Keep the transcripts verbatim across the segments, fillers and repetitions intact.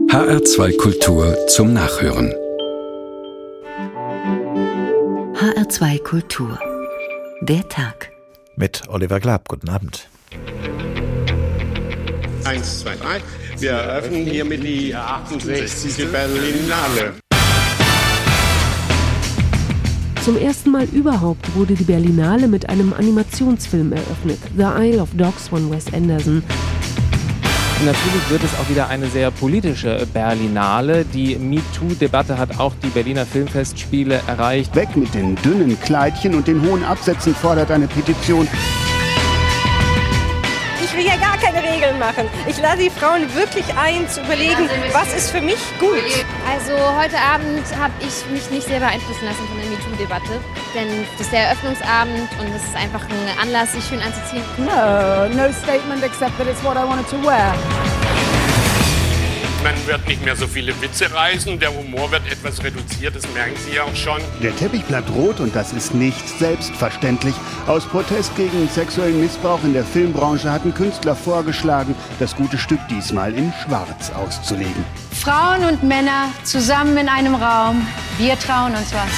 H R zwei Kultur zum Nachhören. H R zwei Kultur. Der Tag. Mit Oliver Glab. Guten Abend. Eins, zwei, drei. Wir eröffnen hiermit die achtundsechzigste Berlinale. Zum ersten Mal überhaupt wurde die Berlinale mit einem Animationsfilm eröffnet. The Isle of Dogs von Wes Anderson. Natürlich wird es auch wieder eine sehr politische Berlinale. Die MeToo-Debatte hat auch die Berliner Filmfestspiele erreicht. Weg mit den dünnen Kleidchen und den hohen Absätzen, fordert eine Petition. Ich will ja gar keine Regeln machen. Ich lade die Frauen wirklich ein, zu überlegen, was ist für mich gut. Also heute Abend habe ich mich nicht sehr beeinflussen lassen von der MeToo-Debatte. Denn das ist der Eröffnungsabend und es ist einfach ein Anlass, sich schön anzuziehen. No, no statement except that it's what I wanted to wear. Man wird nicht mehr so viele Witze reißen, der Humor wird etwas reduziert, das merken Sie ja auch schon. Der Teppich bleibt rot und das ist nicht selbstverständlich. Aus Protest gegen sexuellen Missbrauch in der Filmbranche hatten Künstler vorgeschlagen, das gute Stück diesmal in Schwarz auszulegen. Frauen und Männer zusammen in einem Raum, wir trauen uns was.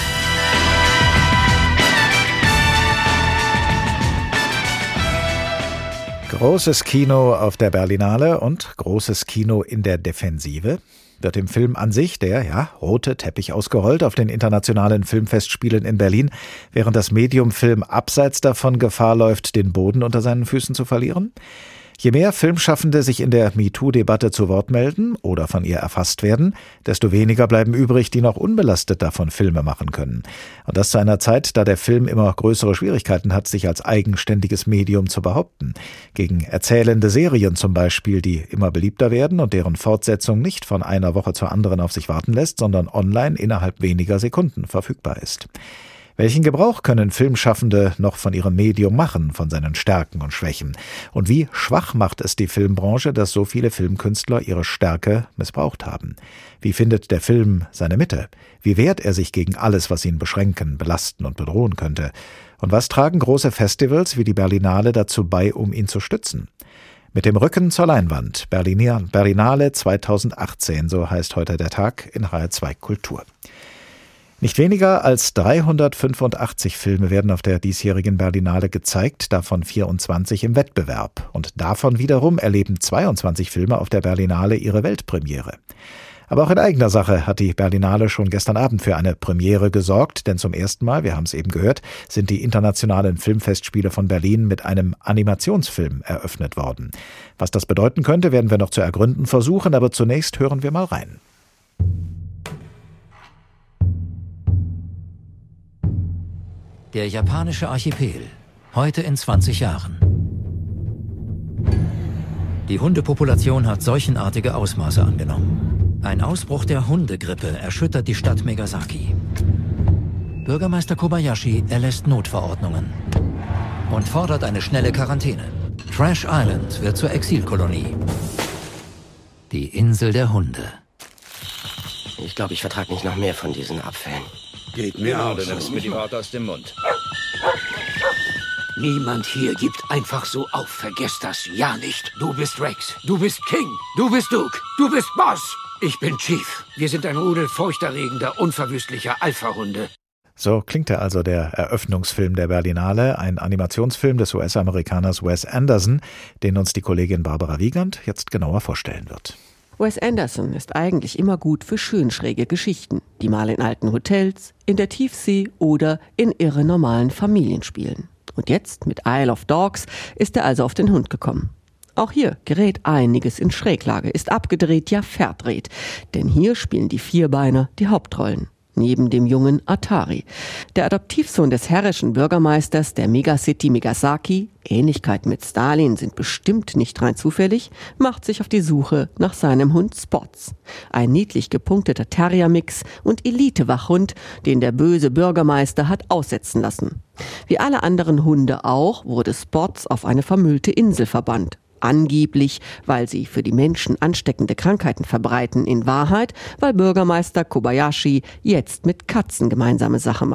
Großes Kino auf der Berlinale und großes Kino in der Defensive. Wird im Film an sich der, ja, rote Teppich ausgerollt auf den internationalen Filmfestspielen in Berlin, während das Medium-Film abseits davon Gefahr läuft, den Boden unter seinen Füßen zu verlieren? Je mehr Filmschaffende sich in der MeToo-Debatte zu Wort melden oder von ihr erfasst werden, desto weniger bleiben übrig, die noch unbelastet davon Filme machen können. Und das zu einer Zeit, da der Film immer größere Schwierigkeiten hat, sich als eigenständiges Medium zu behaupten. Gegen erzählende Serien zum Beispiel, die immer beliebter werden und deren Fortsetzung nicht von einer Woche zur anderen auf sich warten lässt, sondern online innerhalb weniger Sekunden verfügbar ist. Welchen Gebrauch können Filmschaffende noch von ihrem Medium machen, von seinen Stärken und Schwächen? Und wie schwach macht es die Filmbranche, dass so viele Filmkünstler ihre Stärke missbraucht haben? Wie findet der Film seine Mitte? Wie wehrt er sich gegen alles, was ihn beschränken, belasten und bedrohen könnte? Und was tragen große Festivals wie die Berlinale dazu bei, um ihn zu stützen? Mit dem Rücken zur Leinwand. Berlinale zweitausendachtzehn, so heißt heute der Tag in H R zwei Kultur. Nicht weniger als dreihundertfünfundachtzig Filme werden auf der diesjährigen Berlinale gezeigt, davon vierundzwanzig im Wettbewerb. Und davon wiederum erleben zweiundzwanzig Filme auf der Berlinale ihre Weltpremiere. Aber auch in eigener Sache hat die Berlinale schon gestern Abend für eine Premiere gesorgt, denn zum ersten Mal, wir haben es eben gehört, sind die internationalen Filmfestspiele von Berlin mit einem Animationsfilm eröffnet worden. Was das bedeuten könnte, werden wir noch zu ergründen versuchen, aber zunächst hören wir mal rein. Der japanische Archipel, heute in zwanzig Jahren. Die Hundepopulation hat seuchenartige Ausmaße angenommen. Ein Ausbruch der Hundegrippe erschüttert die Stadt Megasaki. Bürgermeister Kobayashi erlässt Notverordnungen und fordert eine schnelle Quarantäne. Trash Island wird zur Exilkolonie. Die Insel der Hunde. Ich glaube, ich vertrage nicht noch mehr von diesen Abfällen. Geht mir genau, auch du nimmst mir die Worte aus dem Mund. Niemand hier gibt einfach so auf. Vergesst das ja nicht. Du bist Rex. Du bist King. Du bist Duke. Du bist Boss. Ich bin Chief. Wir sind ein Rudel furchterregender, unverwüstlicher Alpha-Hunde. So klingt er also, der Eröffnungsfilm der Berlinale, ein Animationsfilm des U S-Amerikaners Wes Anderson, den uns die Kollegin Barbara Wiegand jetzt genauer vorstellen wird. Wes Anderson ist eigentlich immer gut für schön schräge Geschichten, die mal in alten Hotels, in der Tiefsee oder in irre normalen Familienspielen. Und jetzt mit Isle of Dogs ist er also auf den Hund gekommen. Auch hier gerät einiges in Schräglage, ist abgedreht, ja verdreht. Denn hier spielen die Vierbeiner die Hauptrollen. Neben dem jungen Atari. Der Adoptivsohn des herrischen Bürgermeisters der Megacity Megasaki, Ähnlichkeiten mit Stalin sind bestimmt nicht rein zufällig, macht sich auf die Suche nach seinem Hund Spots. Ein niedlich gepunkteter Terrier-Mix und Elite-Wachhund, den der böse Bürgermeister hat aussetzen lassen. Wie alle anderen Hunde auch, wurde Spots auf eine vermüllte Insel verbannt. Angeblich, weil sie für die Menschen ansteckende Krankheiten verbreiten. In Wahrheit, weil Bürgermeister Kobayashi jetzt mit Katzen gemeinsame Sache macht.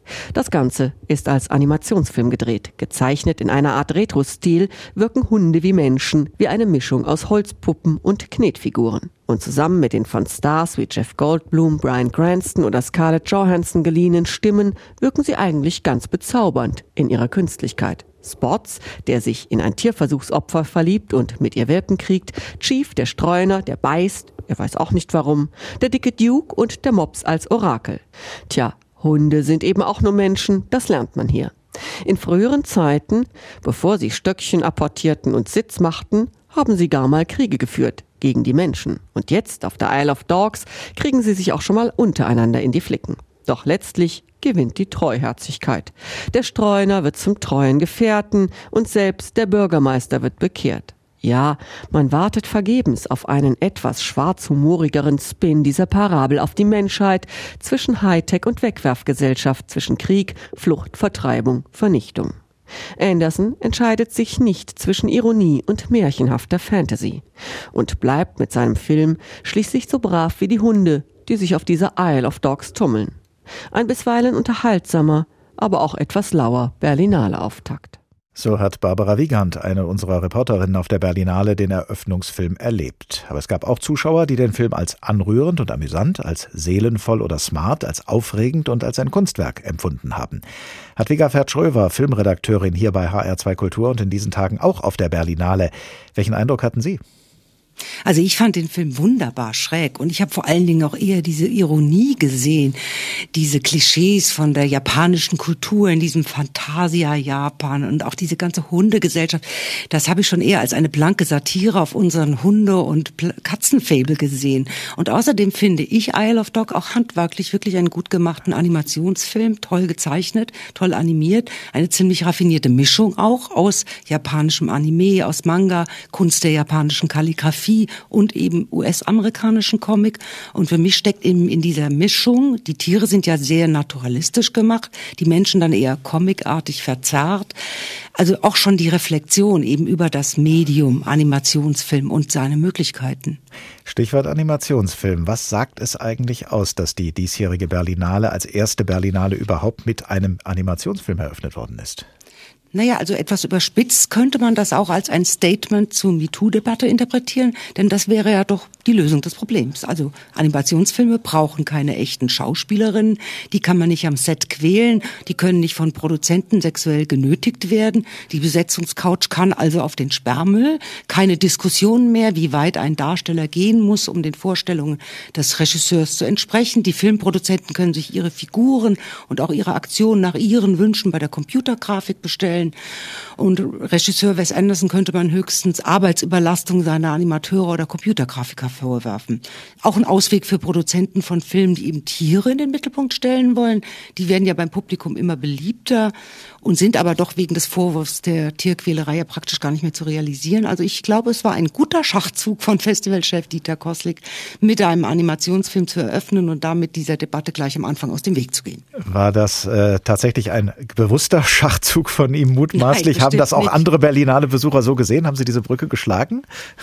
Das Ganze ist als Animationsfilm gedreht. Gezeichnet in einer Art Retro-Stil wirken Hunde wie Menschen, wie eine Mischung aus Holzpuppen und Knetfiguren. Und zusammen mit den von Stars wie Jeff Goldblum, Bryan Cranston oder Scarlett Johansson geliehenen Stimmen wirken sie eigentlich ganz bezaubernd in ihrer Künstlichkeit. Spots, der sich in ein Tierversuchsopfer verliebt und mit ihr Welpen kriegt, Chief, der Streuner, der beißt, er weiß auch nicht warum, der dicke Duke und der Mops als Orakel. Tja, Hunde sind eben auch nur Menschen, das lernt man hier. In früheren Zeiten, bevor sie Stöckchen apportierten und Sitz machten, haben sie gar mal Kriege geführt gegen die Menschen. Und jetzt auf der Isle of Dogs kriegen sie sich auch schon mal untereinander in die Flicken. Doch letztlich gewinnt die Treuherzigkeit. Der Streuner wird zum treuen Gefährten und selbst der Bürgermeister wird bekehrt. Ja, man wartet vergebens auf einen etwas schwarzhumorigeren Spin dieser Parabel auf die Menschheit zwischen Hightech und Wegwerfgesellschaft, zwischen Krieg, Flucht, Vertreibung, Vernichtung. Anderson entscheidet sich nicht zwischen Ironie und märchenhafter Fantasy und bleibt mit seinem Film schließlich so brav wie die Hunde, die sich auf dieser Isle of Dogs tummeln. Ein bisweilen unterhaltsamer, aber auch etwas lauer Berlinale Auftakt. So hat Barbara Wiegand, eine unserer Reporterinnen auf der Berlinale, den Eröffnungsfilm erlebt. Aber es gab auch Zuschauer, die den Film als anrührend und amüsant, als seelenvoll oder smart, als aufregend und als ein Kunstwerk empfunden haben. Hadwiga Ferd-Schröver, Filmredakteurin hier bei H R zwei Kultur und in diesen Tagen auch auf der Berlinale. Welchen Eindruck hatten Sie? Also ich fand den Film wunderbar schräg und ich habe vor allen Dingen auch eher diese Ironie gesehen, diese Klischees von der japanischen Kultur in diesem Fantasia-Japan und auch diese ganze Hundegesellschaft, das habe ich schon eher als eine blanke Satire auf unseren Hunde- und Katzenfabel gesehen. Und außerdem finde ich Isle of Dogs auch handwerklich wirklich einen gut gemachten Animationsfilm, toll gezeichnet, toll animiert, eine ziemlich raffinierte Mischung auch aus japanischem Anime, aus Manga, Kunst der japanischen Kalligrafie und eben U S-amerikanischen Comic. Und für mich steckt eben in dieser Mischung, die Tiere sind ja sehr naturalistisch gemacht, die Menschen dann eher comicartig verzerrt. Also auch schon die Reflexion eben über das Medium Animationsfilm und seine Möglichkeiten. Stichwort Animationsfilm. Was sagt es eigentlich aus, dass die diesjährige Berlinale als erste Berlinale überhaupt mit einem Animationsfilm eröffnet worden ist? Naja, also etwas überspitzt könnte man das auch als ein Statement zur MeToo-Debatte interpretieren, denn das wäre ja doch die Lösung des Problems. Also Animationsfilme brauchen keine echten Schauspielerinnen, die kann man nicht am Set quälen, die können nicht von Produzenten sexuell genötigt werden, die Besetzungscouch kann also auf den Sperrmüll, keine Diskussion mehr, wie weit ein Darsteller gehen muss, um den Vorstellungen des Regisseurs zu entsprechen. Die Filmproduzenten können sich ihre Figuren und auch ihre Aktionen nach ihren Wünschen bei der Computergrafik bestellen. Und Regisseur Wes Anderson könnte man höchstens Arbeitsüberlastung seiner Animateure oder Computergrafiker vorwerfen. Auch ein Ausweg für Produzenten von Filmen, die eben Tiere in den Mittelpunkt stellen wollen. Die werden ja beim Publikum immer beliebter und sind aber doch wegen des Vorwurfs der Tierquälerei ja praktisch gar nicht mehr zu realisieren. Also ich glaube, es war ein guter Schachzug von Festivalchef Dieter Koslik, mit einem Animationsfilm zu eröffnen und damit dieser Debatte gleich am Anfang aus dem Weg zu gehen. War das äh, tatsächlich ein bewusster Schachzug von ihm? Mutmaßlich. Nein, haben das auch nicht. andere Berlinale-Besucher so gesehen? Haben Sie diese Brücke geschlagen?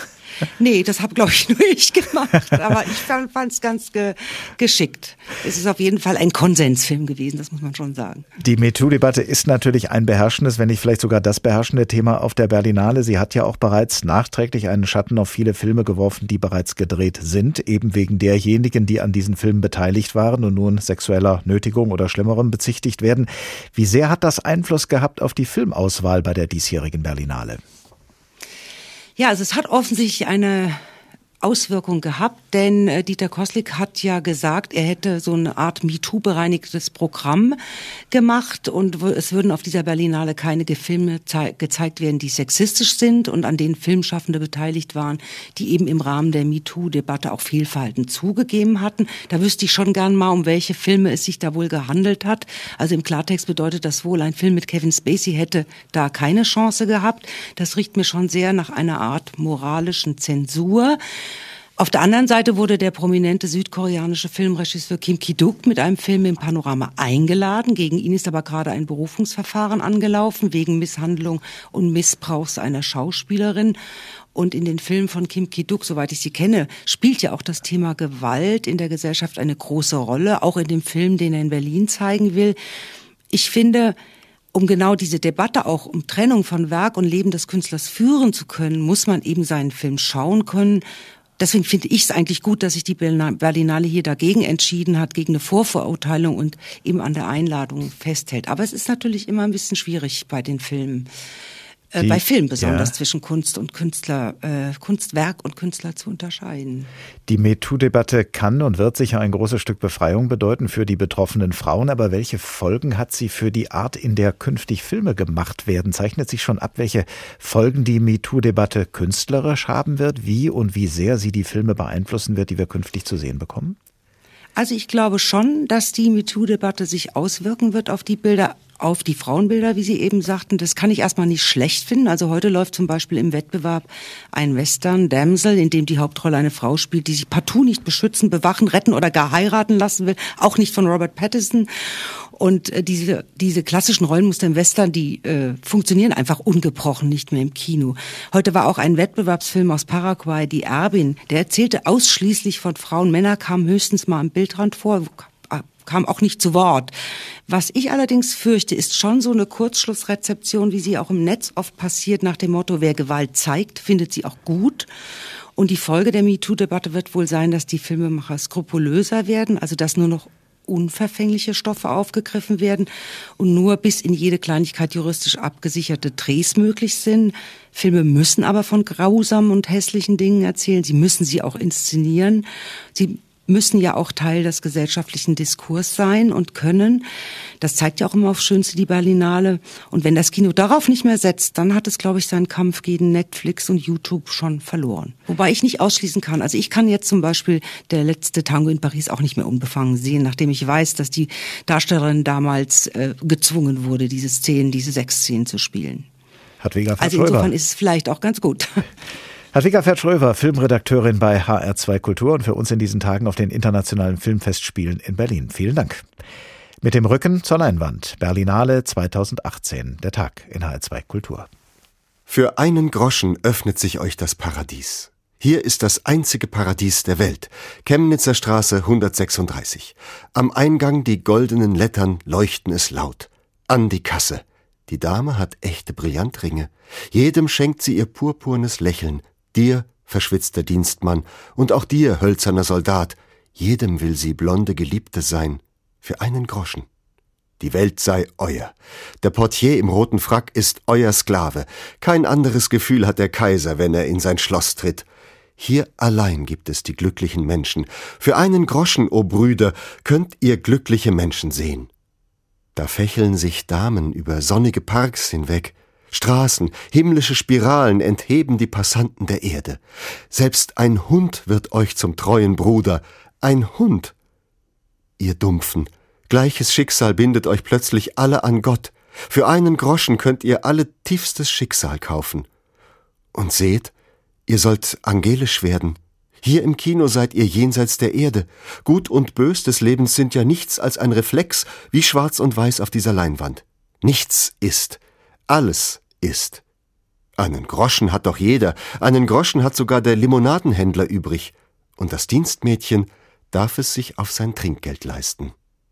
Nee, das habe, glaube ich, nur ich gemacht. Aber ich fand es ganz ge- geschickt. Es ist auf jeden Fall ein Konsensfilm gewesen, das muss man schon sagen. Die MeToo-Debatte ist natürlich ein beherrschendes, wenn nicht vielleicht sogar das beherrschende Thema auf der Berlinale. Sie hat ja auch bereits nachträglich einen Schatten auf viele Filme geworfen, die bereits gedreht sind, eben wegen derjenigen, die an diesen Filmen beteiligt waren und nun sexueller Nötigung oder Schlimmerem bezichtigt werden. Wie sehr hat das Einfluss gehabt auf die Filmauswahl bei der diesjährigen Berlinale? Ja, also es hat offensichtlich eine Auswirkung gehabt, denn äh, Dieter Koslik hat ja gesagt, er hätte so eine Art MeToo-bereinigtes Programm gemacht und w- es würden auf dieser Berlinale keine Filme zei- gezeigt werden, die sexistisch sind und an denen Filmschaffende beteiligt waren, die eben im Rahmen der MeToo-Debatte auch Fehlverhalten zugegeben hatten. Da wüsste ich schon gern mal, um welche Filme es sich da wohl gehandelt hat. Also im Klartext bedeutet das wohl, ein Film mit Kevin Spacey hätte da keine Chance gehabt. Das riecht mir schon sehr nach einer Art moralischen Zensur. Auf der anderen Seite wurde der prominente südkoreanische Filmregisseur Kim Ki-duk mit einem Film im Panorama eingeladen. Gegen ihn ist aber gerade ein Berufungsverfahren angelaufen wegen Misshandlung und Missbrauchs einer Schauspielerin. Und in den Filmen von Kim Ki-duk, soweit ich sie kenne, spielt ja auch das Thema Gewalt in der Gesellschaft eine große Rolle, auch in dem Film, den er in Berlin zeigen will. ich finde, um genau diese Debatte auch um Trennung von Werk und Leben des Künstlers führen zu können, muss man eben seinen Film schauen können. Deswegen finde ich es eigentlich gut, dass sich die Berlinale hier dagegen entschieden hat, gegen eine Vorverurteilung und eben an der Einladung festhält. Aber es ist natürlich immer ein bisschen schwierig bei den Filmen. Die, bei Film besonders, ja. zwischen Kunst und Künstler, äh, Kunstwerk und Künstler zu unterscheiden. Die MeToo-Debatte kann und wird sicher ein großes Stück Befreiung bedeuten für die betroffenen Frauen. Aber welche Folgen hat sie für die Art, in der künftig Filme gemacht werden? Zeichnet sich schon ab, welche Folgen die MeToo-Debatte künstlerisch haben wird? Wie und wie sehr sie die Filme beeinflussen wird, die wir künftig zu sehen bekommen? Also ich glaube schon, dass die MeToo-Debatte sich auswirken wird auf die Bilder, auf die Frauenbilder, wie Sie eben sagten. Das kann ich erstmal nicht schlecht finden. Also heute läuft zum Beispiel im Wettbewerb ein Western, Damsel, in dem die Hauptrolle eine Frau spielt, die sich partout nicht beschützen, bewachen, retten oder gar heiraten lassen will. Auch nicht von Robert Pattinson. Und äh, diese diese klassischen Rollenmuster im Western, die äh, funktionieren einfach ungebrochen nicht mehr im Kino. Heute war auch ein Wettbewerbsfilm aus Paraguay, Die Erbin, der erzählte ausschließlich von Frauen. Männer kamen höchstens mal am Bildrand vor, kam auch nicht zu Wort. Was ich allerdings fürchte, ist schon so eine Kurzschlussrezeption, wie sie auch im Netz oft passiert, nach dem Motto, wer Gewalt zeigt, findet sie auch gut. Und die Folge der MeToo-Debatte wird wohl sein, dass die Filmemacher skrupulöser werden, also dass nur noch unverfängliche Stoffe aufgegriffen werden und nur bis in jede Kleinigkeit juristisch abgesicherte Drehs möglich sind. Filme müssen aber von grausamen und hässlichen Dingen erzählen. Sie müssen sie auch inszenieren. Sie müssen ja auch Teil des gesellschaftlichen Diskurs sein und können. Das zeigt ja auch immer aufs Schönste die Berlinale. Und wenn das Kino darauf nicht mehr setzt, dann hat es, glaube ich, seinen Kampf gegen Netflix und YouTube schon verloren. Wobei ich nicht ausschließen kann. Also ich kann jetzt zum Beispiel Der letzte Tango in Paris auch nicht mehr unbefangen sehen, nachdem ich weiß, dass die Darstellerin damals äh, gezwungen wurde, diese Szenen, diese Sexszenen zu spielen. Hartwiga Also insofern ist es vielleicht auch ganz gut. Hartwiga Fertsch-Röver, Filmredakteurin bei H R zwei Kultur und für uns in diesen Tagen auf den internationalen Filmfestspielen in Berlin. Vielen Dank. Mit dem Rücken zur Leinwand. Berlinale zweitausendachtzehn. Der Tag in H R zwei Kultur. Für einen Groschen öffnet sich euch das Paradies. Hier ist das einzige Paradies der Welt. Chemnitzer Straße hundertsechsunddreißig. Am Eingang die goldenen Lettern leuchten es laut. An die Kasse. Die Dame hat echte Brillantringe. Jedem schenkt sie ihr purpurnes Lächeln. Dir, verschwitzter Dienstmann, und auch dir, hölzerner Soldat, jedem will sie blonde Geliebte sein, für einen Groschen. Die Welt sei euer. Der Portier im roten Frack ist euer Sklave. Kein anderes Gefühl hat der Kaiser, wenn er in sein Schloss tritt. Hier allein gibt es die glücklichen Menschen. Für einen Groschen, o Brüder, könnt ihr glückliche Menschen sehen. Da fächeln sich Damen über sonnige Parks hinweg. Straßen, himmlische Spiralen entheben die Passanten der Erde. Selbst ein Hund wird euch zum treuen Bruder. Ein Hund! Ihr Dumpfen, gleiches Schicksal bindet euch plötzlich alle an Gott. Für einen Groschen könnt ihr alle tiefstes Schicksal kaufen. Und seht, ihr sollt angelisch werden. Hier im Kino seid ihr jenseits der Erde. Gut und Bös des Lebens sind ja nichts als ein Reflex, wie Schwarz und Weiß auf dieser Leinwand. Nichts ist. Alles ist. Einen Groschen hat doch jeder, einen Groschen hat sogar der Limonadenhändler übrig. Und das Dienstmädchen darf es sich auf sein Trinkgeld leisten.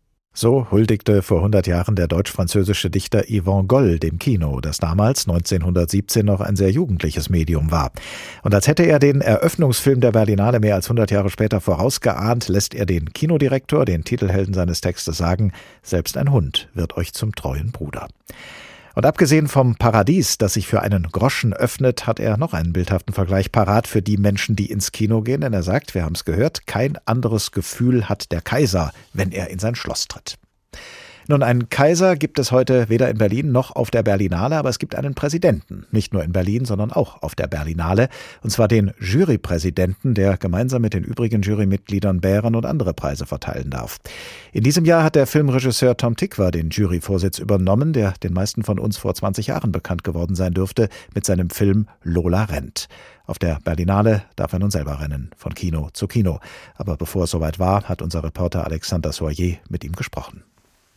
So huldigte vor hundert Jahren der deutsch-französische Dichter Yvon Goll dem Kino, das damals neunzehnhundertsiebzehn noch ein sehr jugendliches Medium war. Und als hätte er den Eröffnungsfilm der Berlinale mehr als hundert Jahre später vorausgeahnt, lässt er den Kinodirektor, den Titelhelden seines Textes, sagen: Selbst ein Hund wird euch zum treuen Bruder. Und abgesehen vom Paradies, das sich für einen Groschen öffnet, hat er noch einen bildhaften Vergleich parat für die Menschen, die ins Kino gehen. Denn er sagt, wir haben es gehört, kein anderes Gefühl hat der Kaiser, wenn er in sein Schloss tritt. Nun, einen Kaiser gibt es heute weder in Berlin noch auf der Berlinale, aber es gibt einen Präsidenten. Nicht nur in Berlin, sondern auch auf der Berlinale. Und zwar den Jurypräsidenten, der gemeinsam mit den übrigen Jurymitgliedern Bären und andere Preise verteilen darf. In diesem Jahr hat der Filmregisseur Tom Tykwer den Juryvorsitz übernommen, der den meisten von uns vor zwanzig Jahren bekannt geworden sein dürfte, mit seinem Film Lola rennt. Auf der Berlinale darf er nun selber rennen, von Kino zu Kino. Aber bevor es soweit war, hat unser Reporter Alexander Soyer mit ihm gesprochen.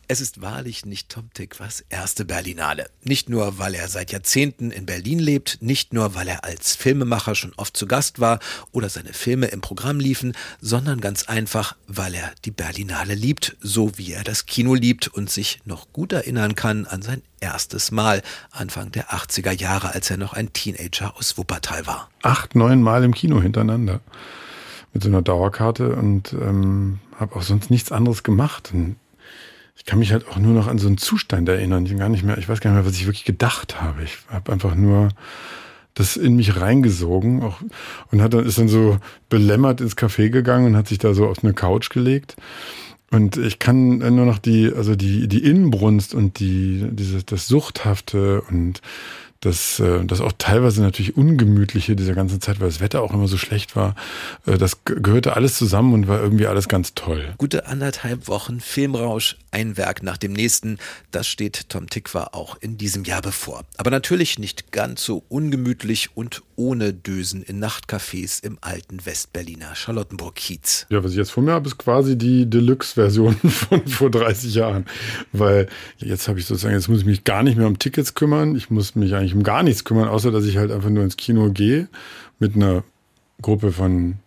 Es ist wahrlich nicht Tom Tykwer erste Berlinale. Nicht nur, weil er seit Jahrzehnten in Berlin lebt, nicht nur, weil er als Filmemacher schon oft zu Gast war oder seine Filme im Programm liefen, sondern ganz einfach, weil er die Berlinale liebt, so wie er das Kino liebt und sich noch gut erinnern kann an sein erstes Mal, Anfang der achtziger Jahre, als er noch ein Teenager aus Wuppertal war. Acht, neun Mal im Kino hintereinander mit so einer Dauerkarte und ähm, habe auch sonst nichts anderes gemacht. Und ich kann mich halt auch nur noch an so einen Zustand erinnern. Ich, gar nicht mehr, ich weiß gar nicht mehr, was ich wirklich gedacht habe. Ich habe einfach nur das in mich reingesogen auch, und hat dann, ist dann so belämmert ins Café gegangen und hat sich da so auf eine Couch gelegt. Und ich kann nur noch die, also die, die Inbrunst und die, dieses, das Suchthafte und das, das auch teilweise natürlich Ungemütliche dieser ganzen Zeit, weil das Wetter auch immer so schlecht war, das gehörte alles zusammen und war irgendwie alles ganz toll. Gute anderthalb Wochen Filmrausch, ein Werk nach dem nächsten, das steht Tom Tykwer auch in diesem Jahr bevor. Aber natürlich nicht ganz so ungemütlich und ohne Dösen in Nachtcafés im alten Westberliner Charlottenburg-Kiez. Ja, was ich jetzt vor mir habe, ist quasi die Deluxe-Version von vor dreißig Jahren. Weil jetzt habe ich sozusagen, jetzt muss ich mich gar nicht mehr um Tickets kümmern. Ich muss mich eigentlich um gar nichts kümmern, außer dass ich halt einfach nur ins Kino gehe mit einer Gruppe von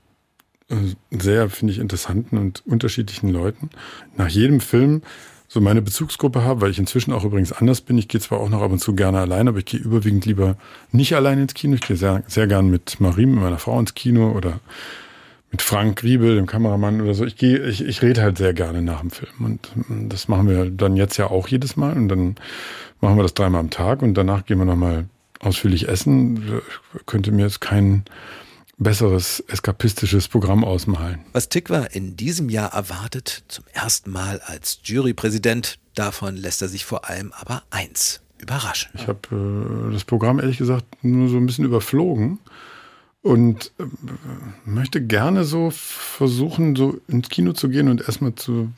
sehr, finde ich, interessanten und unterschiedlichen Leuten. Nach jedem Film so meine Bezugsgruppe habe, weil ich inzwischen auch übrigens anders bin. Ich gehe zwar auch noch ab und zu gerne allein, aber ich gehe überwiegend lieber nicht allein ins Kino. Ich gehe sehr, sehr gern mit Marie, mit meiner Frau ins Kino oder mit Frank Riebel, dem Kameramann oder so. Ich gehe, ich, ich rede halt sehr gerne nach dem Film. Und das machen wir dann jetzt ja auch jedes Mal. Und dann machen wir das dreimal am Tag und danach gehen wir nochmal ausführlich essen. Ich könnte mir jetzt kein besseres eskapistisches Programm ausmalen. Was Tykwer in diesem Jahr erwartet, zum ersten Mal als Jurypräsident, davon lässt er sich vor allem aber eins überraschen. Ich habe äh, das Programm ehrlich gesagt nur so ein bisschen überflogen und äh, möchte gerne so versuchen, so ins Kino zu gehen und erstmal zu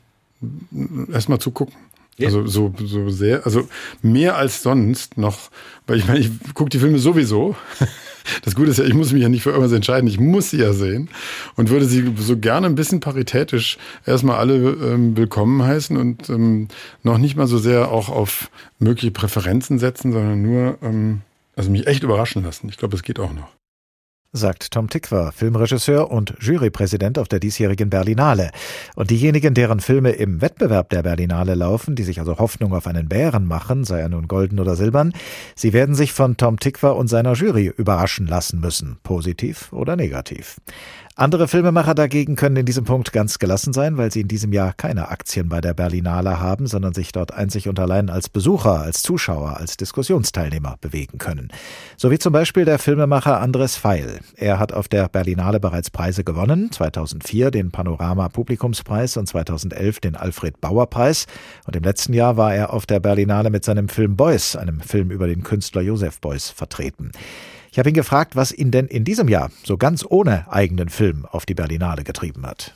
erstmal zu gucken. Ja. Also so, so sehr, also mehr als sonst noch, weil ich meine, ich gucke die Filme sowieso. Das Gute ist ja, ich muss mich ja nicht für irgendwas entscheiden, ich muss sie ja sehen und würde sie so gerne ein bisschen paritätisch erstmal alle ähm, willkommen heißen und ähm, noch nicht mal so sehr auch auf mögliche Präferenzen setzen, sondern nur ähm, also mich echt überraschen lassen. Ich glaube, es geht auch noch. Sagt Tom Tykwer, Filmregisseur und Jurypräsident auf der diesjährigen Berlinale. Und diejenigen, deren Filme im Wettbewerb der Berlinale laufen, die sich also Hoffnung auf einen Bären machen, sei er nun golden oder silbern, sie werden sich von Tom Tykwer und seiner Jury überraschen lassen müssen, positiv oder negativ. Andere Filmemacher dagegen können in diesem Punkt ganz gelassen sein, weil sie in diesem Jahr keine Aktien bei der Berlinale haben, sondern sich dort einzig und allein als Besucher, als Zuschauer, als Diskussionsteilnehmer bewegen können. So wie zum Beispiel der Filmemacher Andres Feil. Er hat auf der Berlinale bereits Preise gewonnen, zweitausendvier den Panorama-Publikumspreis und zweitausendelf den Alfred-Bauer-Preis. Und im letzten Jahr war er auf der Berlinale mit seinem Film Beuys, einem Film über den Künstler Joseph Beuys, vertreten. Ich habe ihn gefragt, was ihn denn in diesem Jahr so ganz ohne eigenen Film auf die Berlinale getrieben hat.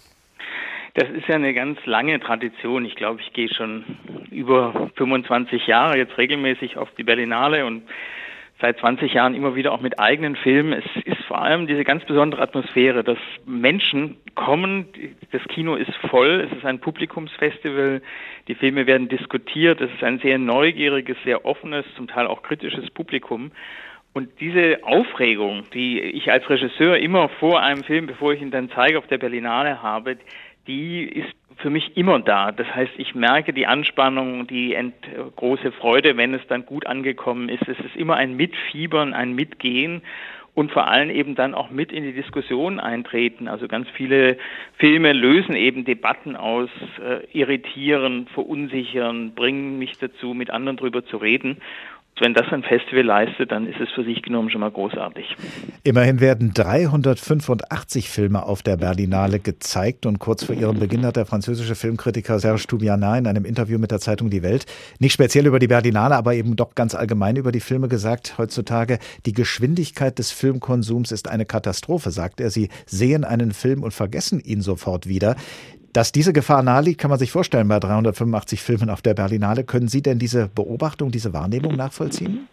Das ist ja eine ganz lange Tradition. Ich glaube, ich gehe schon über fünfundzwanzig Jahre jetzt regelmäßig auf die Berlinale und seit zwanzig Jahren immer wieder auch mit eigenen Filmen. Es ist vor allem diese ganz besondere Atmosphäre, dass Menschen kommen, das Kino ist voll, es ist ein Publikumsfestival, die Filme werden diskutiert, es ist ein sehr neugieriges, sehr offenes, zum Teil auch kritisches Publikum. Und diese Aufregung, die ich als Regisseur immer vor einem Film, bevor ich ihn dann zeige, auf der Berlinale habe, die ist für mich immer da. Das heißt, ich merke die Anspannung, die ent- große Freude, wenn es dann gut angekommen ist. Es ist immer ein Mitfiebern, ein Mitgehen und vor allem eben dann auch mit in die Diskussion eintreten. Also ganz viele Filme lösen eben Debatten aus, äh, irritieren, verunsichern, bringen mich dazu, mit anderen drüber zu reden. Wenn das ein Festival leistet, dann ist es für sich genommen schon mal großartig. Immerhin werden dreihundertfünfundachtzig Filme auf der Berlinale gezeigt und kurz vor ihrem Beginn hat der französische Filmkritiker Serge Toubiana in einem Interview mit der Zeitung Die Welt nicht speziell über die Berlinale, aber eben doch ganz allgemein über die Filme gesagt, heutzutage die Geschwindigkeit des Filmkonsums ist eine Katastrophe, sagt er. Sie sehen einen Film und vergessen ihn sofort wieder. Dass diese Gefahr naheliegt, kann man sich vorstellen bei dreihundertfünfundachtzig Filmen auf der Berlinale. Können Sie denn diese Beobachtung, diese Wahrnehmung nachvollziehen?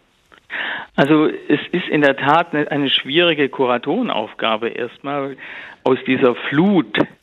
Also es ist in der Tat eine, eine schwierige Kuratorenaufgabe erstmal aus dieser Flut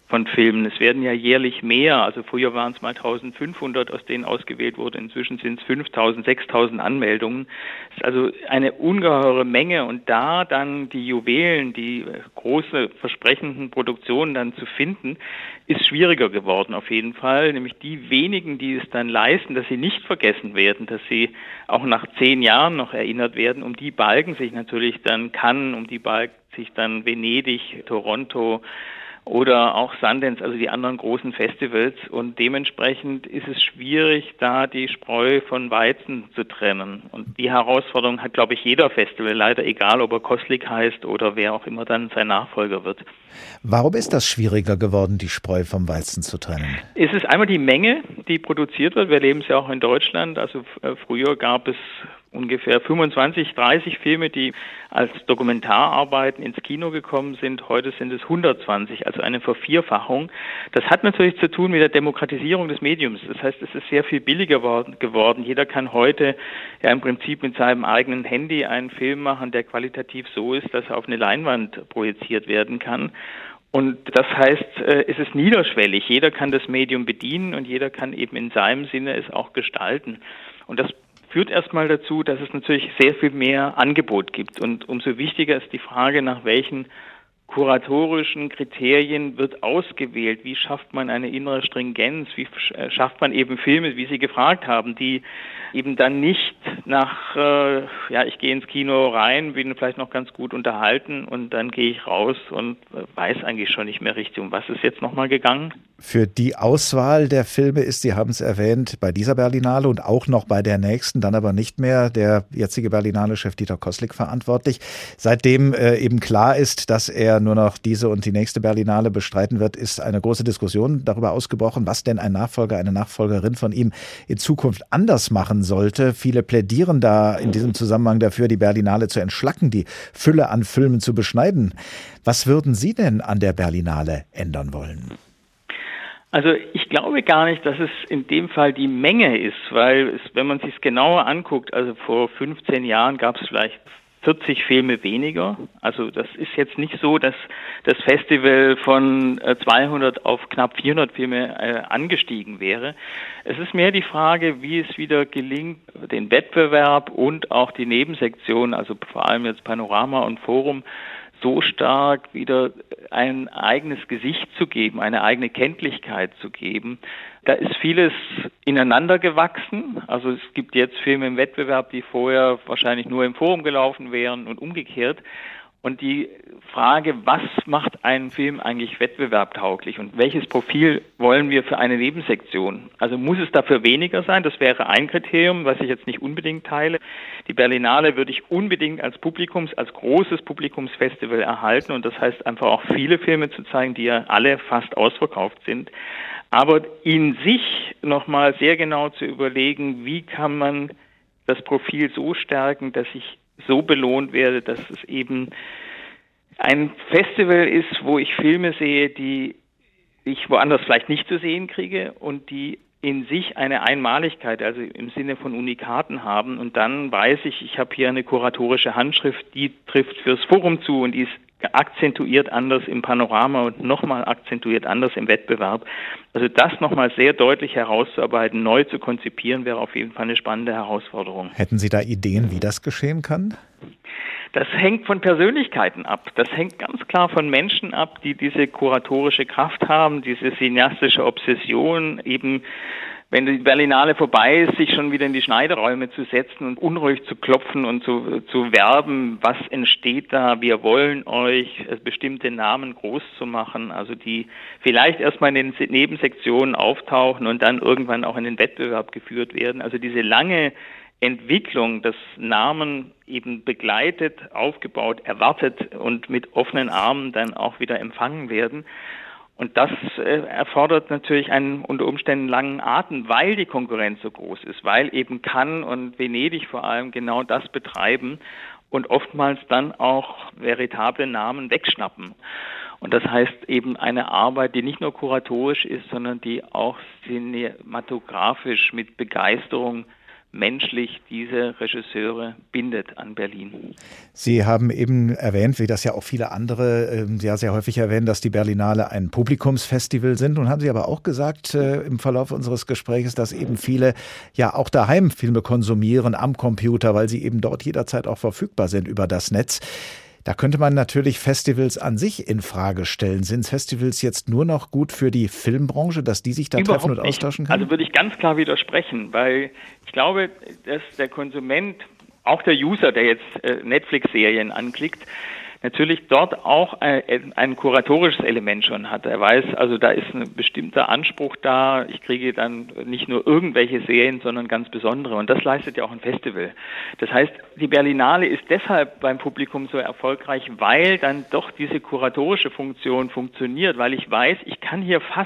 von Filmen. Es werden ja jährlich mehr, also früher waren es mal eintausendfünfhundert, aus denen ausgewählt wurde, inzwischen sind es fünftausend, sechstausend Anmeldungen. Das ist also eine ungeheure Menge und da dann die Juwelen, die große versprechenden Produktionen dann zu finden, ist schwieriger geworden auf jeden Fall, nämlich die wenigen, die es dann leisten, dass sie nicht vergessen werden, dass sie auch nach zehn Jahren noch erinnert werden, um die balgen sich natürlich dann Cannes, um die balgt sich dann Venedig, Toronto, oder auch Sundance, also die anderen großen Festivals. Und dementsprechend ist es schwierig, da die Spreu von Weizen zu trennen. Und die Herausforderung hat, glaube ich, jeder Festival, leider egal, ob er Koslik heißt oder wer auch immer dann sein Nachfolger wird. Warum ist das schwieriger geworden, die Spreu vom Weizen zu trennen? Es ist einmal die Menge, die produziert wird. Wir erleben es ja auch in Deutschland. Also äh, früher gab es ungefähr fünfundzwanzig, dreißig Filme, die als Dokumentararbeiten ins Kino gekommen sind. Heute sind es hundertzwanzig, also eine Vervierfachung. Das hat natürlich zu tun mit der Demokratisierung des Mediums. Das heißt, es ist sehr viel billiger geworden. Jeder kann heute ja im Prinzip mit seinem eigenen Handy einen Film machen, der qualitativ so ist, dass er auf eine Leinwand projiziert werden kann. Und das heißt, es ist niederschwellig. Jeder kann das Medium bedienen und jeder kann eben in seinem Sinne es auch gestalten. Und das führt erstmal dazu, dass es natürlich sehr viel mehr Angebot gibt. Und umso wichtiger ist die Frage, nach welchen kuratorischen Kriterien wird ausgewählt. Wie schafft man eine innere Stringenz? Wie schafft man eben Filme, wie Sie gefragt haben, die eben dann nicht nach, äh, ja, ich gehe ins Kino rein, bin vielleicht noch ganz gut unterhalten und dann gehe ich raus und weiß eigentlich schon nicht mehr richtig, um was ist jetzt nochmal gegangen. Für die Auswahl der Filme ist, Sie haben es erwähnt, bei dieser Berlinale und auch noch bei der nächsten, dann aber nicht mehr der jetzige Berlinale-Chef Dieter Koslik verantwortlich. Seitdem äh, eben klar ist, dass er nur noch diese und die nächste Berlinale bestreiten wird, ist eine große Diskussion darüber ausgebrochen, was denn ein Nachfolger, eine Nachfolgerin von ihm in Zukunft anders machen sollte. Viele plädieren da in diesem Zusammenhang dafür, die Berlinale zu entschlacken, die Fülle an Filmen zu beschneiden. Was würden Sie denn an der Berlinale ändern wollen? Also ich glaube gar nicht, dass es in dem Fall die Menge ist, weil es, wenn man sich es genauer anguckt, also vor fünfzehn Jahren gab es vielleicht vierzig Filme weniger. Also das ist jetzt nicht so, dass das Festival von zweihundert auf knapp vierhundert Filme äh, angestiegen wäre. Es ist mehr die Frage, wie es wieder gelingt, den Wettbewerb und auch die Nebensektionen, also vor allem jetzt Panorama und Forum, so stark wieder ein eigenes Gesicht zu geben, eine eigene Kenntlichkeit zu geben. Da ist vieles ineinander gewachsen. Also es gibt jetzt Filme im Wettbewerb, die vorher wahrscheinlich nur im Forum gelaufen wären und umgekehrt. Und die Frage, was macht einen Film eigentlich wettbewerbtauglich und welches Profil wollen wir für eine Nebensektion? Also muss es dafür weniger sein? Das wäre ein Kriterium, was ich jetzt nicht unbedingt teile. Die Berlinale würde ich unbedingt als Publikums, als großes Publikumsfestival erhalten und das heißt einfach auch viele Filme zu zeigen, die ja alle fast ausverkauft sind. Aber in sich nochmal sehr genau zu überlegen, wie kann man das Profil so stärken, dass ich so belohnt werde, dass es eben ein Festival ist, wo ich Filme sehe, die ich woanders vielleicht nicht zu sehen kriege und die in sich eine Einmaligkeit, also im Sinne von Unikaten haben. Und dann weiß ich, ich habe hier eine kuratorische Handschrift, die trifft fürs Forum zu und die ist akzentuiert anders im Panorama und nochmal akzentuiert anders im Wettbewerb. Also das nochmal sehr deutlich herauszuarbeiten, neu zu konzipieren, wäre auf jeden Fall eine spannende Herausforderung. Hätten Sie da Ideen, wie das geschehen kann? Das hängt von Persönlichkeiten ab. Das hängt ganz klar von Menschen ab, die diese kuratorische Kraft haben, diese cineastische Obsession, eben wenn die Berlinale vorbei ist, sich schon wieder in die Schneideräume zu setzen und unruhig zu klopfen und zu, zu werben, was entsteht da, wir wollen euch, bestimmte Namen groß zu machen, also die vielleicht erstmal in den Nebensektionen auftauchen und dann irgendwann auch in den Wettbewerb geführt werden. Also diese lange Entwicklung, dass Namen eben begleitet, aufgebaut, erwartet und mit offenen Armen dann auch wieder empfangen werden. Und das äh, erfordert natürlich einen unter Umständen langen Atem, weil die Konkurrenz so groß ist, weil eben Cannes und Venedig vor allem genau das betreiben und oftmals dann auch veritable Namen wegschnappen. Und das heißt eben eine Arbeit, die nicht nur kuratorisch ist, sondern die auch cinematografisch mit Begeisterung menschlich diese Regisseure bindet an Berlin. Sie haben eben erwähnt, wie das ja auch viele andere äh, ja sehr häufig erwähnen, dass die Berlinale ein Publikumsfestival sind. Nun haben Sie aber auch gesagt äh, im Verlauf unseres Gesprächs, dass eben viele ja auch daheim Filme konsumieren am Computer, weil sie eben dort jederzeit auch verfügbar sind über das Netz. Da könnte man natürlich Festivals an sich in Frage stellen. Sind Festivals jetzt nur noch gut für die Filmbranche, dass die sich da Überhaupt treffen und nicht. austauschen können? Also würde ich ganz klar widersprechen, weil ich glaube, dass der Konsument, auch der User, der jetzt äh, Netflix-Serien anklickt, natürlich dort auch ein, ein kuratorisches Element schon hat. Er weiß, also da ist ein bestimmter Anspruch da. Ich kriege dann nicht nur irgendwelche Serien, sondern ganz besondere. Und das leistet ja auch ein Festival. Das heißt, die Berlinale ist deshalb beim Publikum so erfolgreich, weil dann doch diese kuratorische Funktion funktioniert, weil ich weiß, ich kann hier fast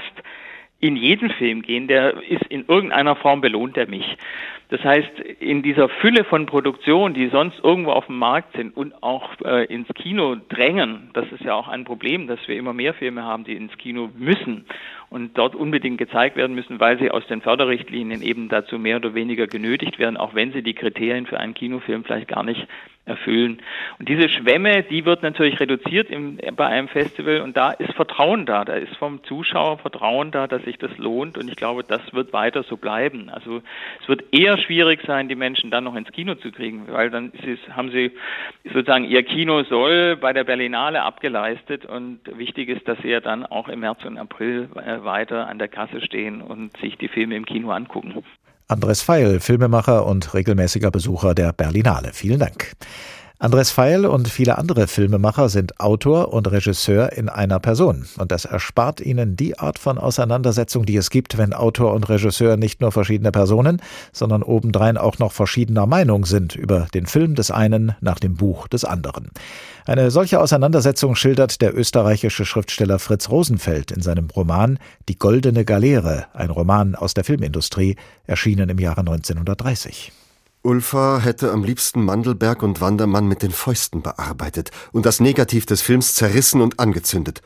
in jeden Film gehen, der ist in irgendeiner Form belohnt er mich. Das heißt, in dieser Fülle von Produktionen, die sonst irgendwo auf dem Markt sind und auch äh, ins Kino drängen, das ist ja auch ein Problem, dass wir immer mehr Filme haben, die ins Kino müssen und dort unbedingt gezeigt werden müssen, weil sie aus den Förderrichtlinien eben dazu mehr oder weniger genötigt werden, auch wenn sie die Kriterien für einen Kinofilm vielleicht gar nicht erfüllen. Und diese Schwemme, die wird natürlich reduziert im, bei einem Festival und da ist Vertrauen da, da ist vom Zuschauer Vertrauen da, dass sich das lohnt und ich glaube, das wird weiter so bleiben. Also es wird eher schwierig sein, die Menschen dann noch ins Kino zu kriegen, weil dann ist es, haben sie sozusagen ihr Kinosoll bei der Berlinale abgeleistet und wichtig ist, dass sie ja dann auch im März und April weiter an der Kasse stehen und sich die Filme im Kino angucken. Andres Feil, Filmemacher und regelmäßiger Besucher der Berlinale. Vielen Dank. Andres Feil und viele andere Filmemacher sind Autor und Regisseur in einer Person. Und das erspart ihnen die Art von Auseinandersetzung, die es gibt, wenn Autor und Regisseur nicht nur verschiedene Personen, sondern obendrein auch noch verschiedener Meinung sind über den Film des einen nach dem Buch des anderen. Eine solche Auseinandersetzung schildert der österreichische Schriftsteller Fritz Rosenfeld in seinem Roman Die Goldene Galeere, ein Roman aus der Filmindustrie, erschienen im Jahre neunzehnhundertdreißig. Ulfa hätte am liebsten Mandelberg und Wandermann mit den Fäusten bearbeitet und das Negativ des Films zerrissen und angezündet.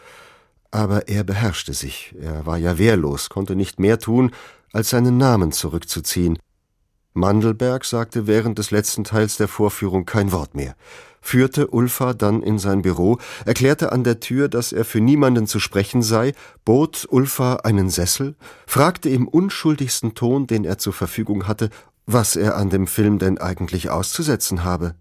Aber er beherrschte sich. Er war ja wehrlos, konnte nicht mehr tun, als seinen Namen zurückzuziehen. Mandelberg sagte während des letzten Teils der Vorführung kein Wort mehr, führte Ulfa dann in sein Büro, erklärte an der Tür, dass er für niemanden zu sprechen sei, bot Ulfa einen Sessel, fragte im unschuldigsten Ton, den er zur Verfügung hatte, was er an dem Film denn eigentlich auszusetzen habe.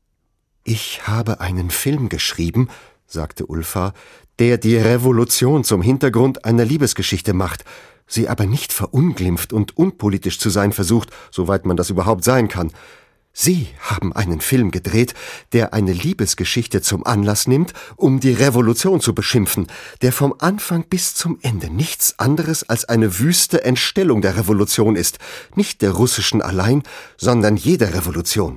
»Ich habe einen Film geschrieben«, sagte Ulfa, »der die Revolution zum Hintergrund einer Liebesgeschichte macht, sie aber nicht verunglimpft und unpolitisch zu sein versucht, soweit man das überhaupt sein kann. Sie haben einen Film gedreht, der eine Liebesgeschichte zum Anlass nimmt, um die Revolution zu beschimpfen, der vom Anfang bis zum Ende nichts anderes als eine wüste Entstellung der Revolution ist, nicht der russischen allein, sondern jeder Revolution.«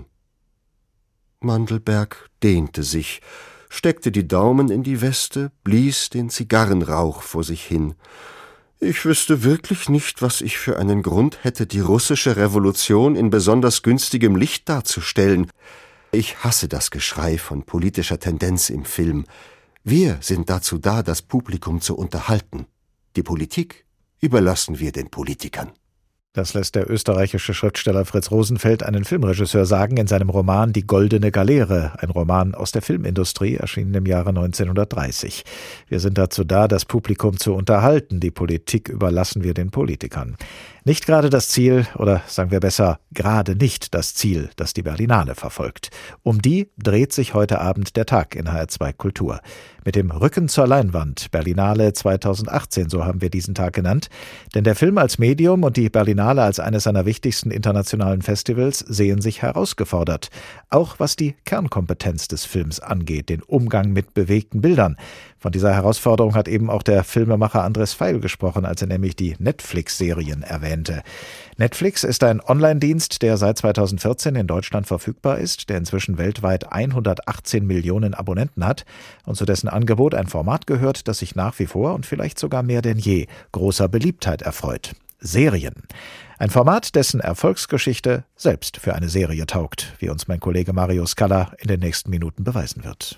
Mandelberg dehnte sich, steckte die Daumen in die Weste, blies den Zigarrenrauch vor sich hin. »Ich wüsste wirklich nicht, was ich für einen Grund hätte, die russische Revolution in besonders günstigem Licht darzustellen. Ich hasse das Geschrei von politischer Tendenz im Film. Wir sind dazu da, das Publikum zu unterhalten. Die Politik überlassen wir den Politikern.« Das lässt der österreichische Schriftsteller Fritz Rosenfeld einen Filmregisseur sagen in seinem Roman Die Goldene Galeere, ein Roman aus der Filmindustrie, erschienen im Jahre neunzehnhundertdreißig. Wir sind dazu da, das Publikum zu unterhalten, die Politik überlassen wir den Politikern. Nicht gerade das Ziel, oder sagen wir besser, gerade nicht das Ziel, das die Berlinale verfolgt. Um die dreht sich heute Abend der Tag in H R zwei Kultur. Mit dem Rücken zur Leinwand, Berlinale zweitausendachtzehn, so haben wir diesen Tag genannt. Denn der Film als Medium und die Berlinale als eines seiner wichtigsten internationalen Festivals sehen sich herausgefordert. Auch was die Kernkompetenz des Films angeht, den Umgang mit bewegten Bildern. Von dieser Herausforderung hat eben auch der Filmemacher Andres Feil gesprochen, als er nämlich die Netflix-Serien erwähnte. Netflix ist ein Online-Dienst, der seit zweitausendvierzehn in Deutschland verfügbar ist, der inzwischen weltweit hundertachtzehn Millionen Abonnenten hat und zu dessen Angebot ein Format gehört, das sich nach wie vor und vielleicht sogar mehr denn je großer Beliebtheit erfreut. Serien. Ein Format, dessen Erfolgsgeschichte selbst für eine Serie taugt, wie uns mein Kollege Mario Scala in den nächsten Minuten beweisen wird.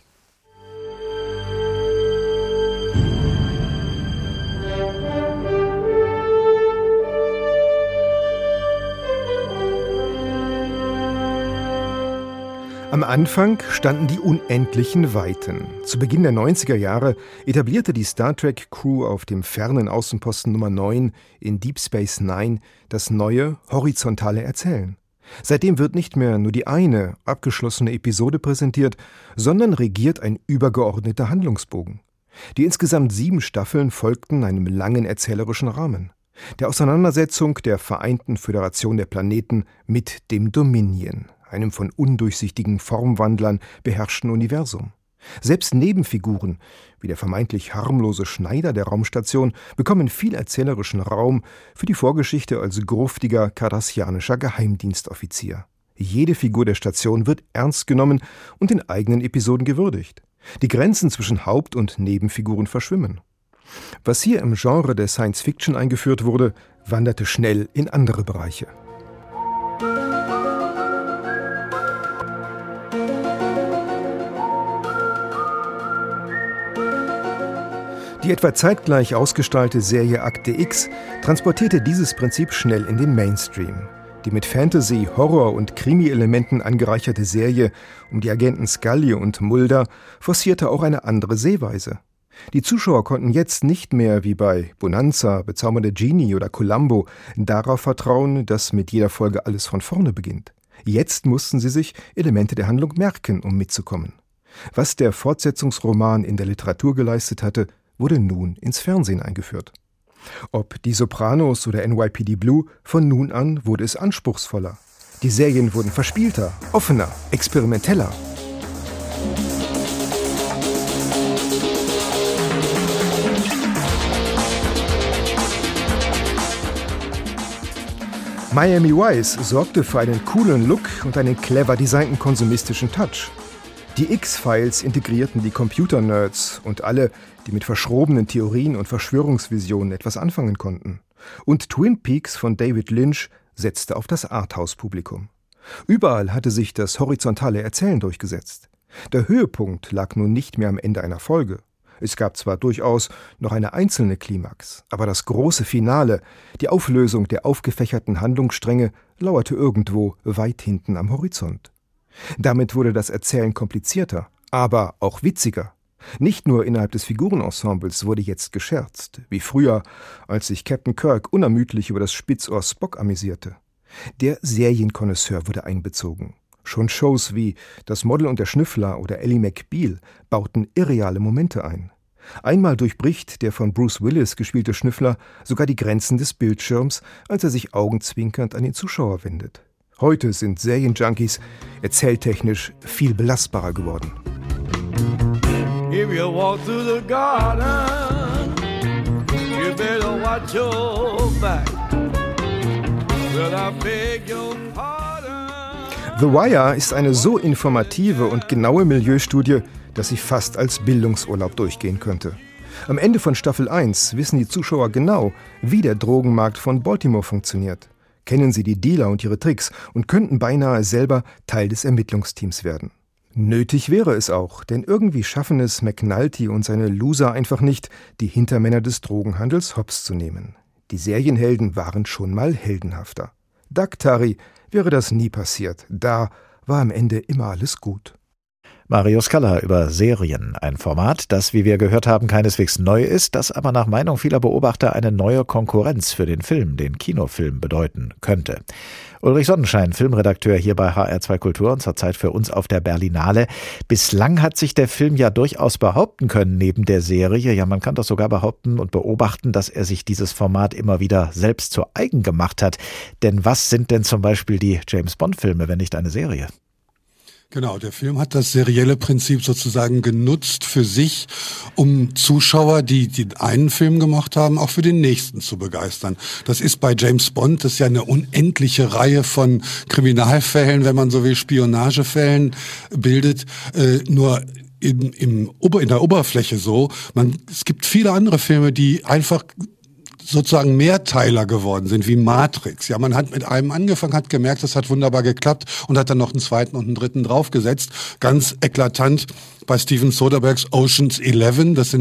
Am Anfang standen die unendlichen Weiten. Zu Beginn der neunziger Jahre etablierte die Star Trek-Crew auf dem fernen Außenposten Nummer neun in Deep Space Nine das neue, horizontale Erzählen. Seitdem wird nicht mehr nur die eine, abgeschlossene Episode präsentiert, sondern regiert ein übergeordneter Handlungsbogen. Die insgesamt sieben Staffeln folgten einem langen erzählerischen Rahmen. Der Auseinandersetzung der Vereinten Föderation der Planeten mit dem Dominion, einem von undurchsichtigen Formwandlern beherrschten Universum. Selbst Nebenfiguren, wie der vermeintlich harmlose Schneider der Raumstation, bekommen viel erzählerischen Raum für die Vorgeschichte als gruftiger kardassianischer Geheimdienstoffizier. Jede Figur der Station wird ernst genommen und in eigenen Episoden gewürdigt. Die Grenzen zwischen Haupt- und Nebenfiguren verschwimmen. Was hier im Genre der Science Fiction eingeführt wurde, wanderte schnell in andere Bereiche. Die etwa zeitgleich ausgestrahlte Serie Akte X transportierte dieses Prinzip schnell in den Mainstream. Die mit Fantasy-, Horror- und Krimi-Elementen angereicherte Serie um die Agenten Scully und Mulder forcierte auch eine andere Sehweise. Die Zuschauer konnten jetzt nicht mehr wie bei Bonanza, Bezaubernde Genie oder Columbo darauf vertrauen, dass mit jeder Folge alles von vorne beginnt. Jetzt mussten sie sich Elemente der Handlung merken, um mitzukommen. Was der Fortsetzungsroman in der Literatur geleistet hatte, wurde nun ins Fernsehen eingeführt. Ob Die Sopranos oder N Y P D Blue, von nun an wurde es anspruchsvoller. Die Serien wurden verspielter, offener, experimenteller. Miami Vice sorgte für einen coolen Look und einen clever designten konsumistischen Touch. Die X-Files integrierten die Computer-Nerds und alle, die mit verschrobenen Theorien und Verschwörungsvisionen etwas anfangen konnten. Und Twin Peaks von David Lynch setzte auf das Arthouse-Publikum. Überall hatte sich das horizontale Erzählen durchgesetzt. Der Höhepunkt lag nun nicht mehr am Ende einer Folge. Es gab zwar durchaus noch eine einzelne Klimax, aber das große Finale, die Auflösung der aufgefächerten Handlungsstränge, lauerte irgendwo weit hinten am Horizont. Damit wurde das Erzählen komplizierter, aber auch witziger. Nicht nur innerhalb des Figurenensembles wurde jetzt gescherzt, wie früher, als sich Captain Kirk unermüdlich über das Spitzohr Spock amüsierte. Der Serienkonnoisseur wurde einbezogen. Schon Shows wie Das Model und der Schnüffler oder Ally McBeal bauten irreale Momente ein. Einmal durchbricht der von Bruce Willis gespielte Schnüffler sogar die Grenzen des Bildschirms, als er sich augenzwinkernd an den Zuschauer wendet. Heute sind Serienjunkies erzähltechnisch viel belastbarer geworden. If you walk through the garden, you better watch your back. Will I beg your pardon? The Wire ist eine so informative und genaue Milieustudie, dass sie fast als Bildungsurlaub durchgehen könnte. Am Ende von Staffel eins wissen die Zuschauer genau, wie der Drogenmarkt von Baltimore funktioniert. Kennen sie die Dealer und ihre Tricks und könnten beinahe selber Teil des Ermittlungsteams werden. Nötig wäre es auch, denn irgendwie schaffen es McNulty und seine Loser einfach nicht, die Hintermänner des Drogenhandels hops zu nehmen. Die Serienhelden waren schon mal heldenhafter. Daktari wäre das nie passiert. Da war am Ende immer alles gut. Mario Scala über Serien, ein Format, das, wie wir gehört haben, keineswegs neu ist, das aber nach Meinung vieler Beobachter eine neue Konkurrenz für den Film, den Kinofilm, bedeuten könnte. Ulrich Sonnenschein, Filmredakteur hier bei H R zwei Kultur und zurzeit für uns auf der Berlinale. Bislang hat sich der Film ja durchaus behaupten können neben der Serie. Ja, man kann doch sogar behaupten und beobachten, dass er sich dieses Format immer wieder selbst zu eigen gemacht hat. Denn was sind denn zum Beispiel die James-Bond-Filme, wenn nicht eine Serie? Genau, der Film hat das serielle Prinzip sozusagen genutzt für sich, um Zuschauer, die den einen Film gemacht haben, auch für den nächsten zu begeistern. Das ist bei James Bond, das ist ja eine unendliche Reihe von Kriminalfällen, wenn man so will, Spionagefällen bildet, äh, nur in, im, in der Oberfläche so. Man, es gibt viele andere Filme, die einfach sozusagen Mehrteiler geworden sind, wie Matrix. Ja, man hat mit einem angefangen, hat gemerkt, das hat wunderbar geklappt und hat dann noch einen zweiten und einen dritten draufgesetzt. Ganz eklatant bei Steven Soderberghs Ocean's Eleven. Das sind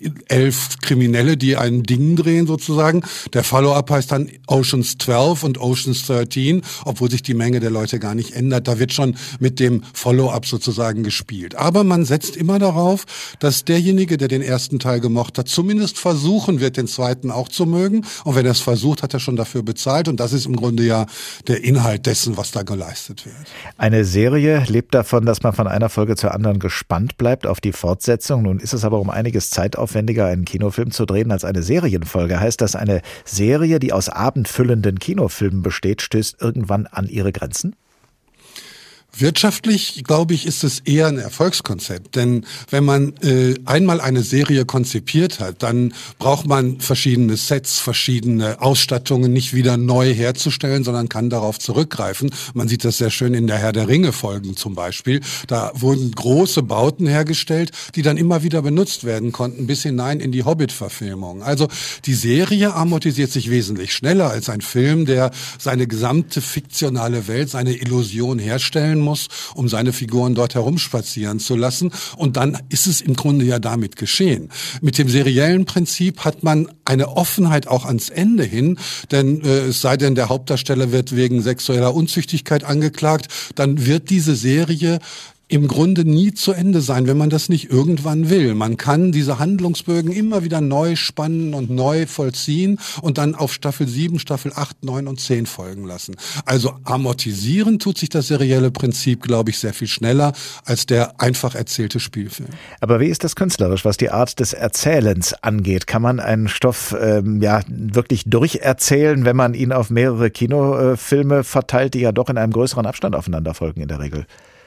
elf Kriminelle, die ein Ding drehen sozusagen. Der Follow-up heißt dann Oceans zwölf und Oceans dreizehn, obwohl sich die Menge der Leute gar nicht ändert. Da wird schon mit dem Follow-up sozusagen gespielt. Aber man setzt immer darauf, dass derjenige, der den ersten Teil gemocht hat, zumindest versuchen wird, den zweiten auch zu mögen. Und wenn er es versucht, hat er schon dafür bezahlt. Und das ist im Grunde ja der Inhalt dessen, was da geleistet wird. Eine Serie lebt davon, dass man von einer Folge zur anderen gespannt bleibt auf die Fortsetzung. Nun ist es aber um einiges zeitaufwendiger, einen Kinofilm zu drehen als eine Serienfolge. Heißt das, eine Serie, die aus abendfüllenden Kinofilmen besteht, stößt irgendwann an ihre Grenzen? Wirtschaftlich, glaube ich, ist es eher ein Erfolgskonzept, denn wenn man äh, einmal eine Serie konzipiert hat, dann braucht man verschiedene Sets, verschiedene Ausstattungen nicht wieder neu herzustellen, sondern kann darauf zurückgreifen. Man sieht das sehr schön in der Herr der Ringe-Folgen zum Beispiel. Da wurden große Bauten hergestellt, die dann immer wieder benutzt werden konnten, bis hinein in die Hobbit-Verfilmung. Also die Serie amortisiert sich wesentlich schneller als ein Film, der seine gesamte fiktionale Welt, seine Illusion herstellen muss, um seine Figuren dort herumspazieren zu lassen. Und dann ist es im Grunde ja damit geschehen. Mit dem seriellen Prinzip hat man eine Offenheit auch ans Ende hin, denn äh, es sei denn, der Hauptdarsteller wird wegen sexueller Unzüchtigkeit angeklagt, dann wird diese Serie im Grunde nie zu Ende sein, wenn man das nicht irgendwann will. Man kann diese Handlungsbögen immer wieder neu spannen und neu vollziehen und dann auf Staffel sieben, Staffel acht, neun und zehn folgen lassen. Also amortisieren tut sich das serielle Prinzip, glaube ich, sehr viel schneller als der einfach erzählte Spielfilm. Aber wie ist das künstlerisch, was die Art des Erzählens angeht? Kann man einen Stoff ähm, ja wirklich durcherzählen, wenn man ihn auf mehrere Kinofilme verteilt, die ja doch in einem größeren Abstand aufeinander folgen in der Regel?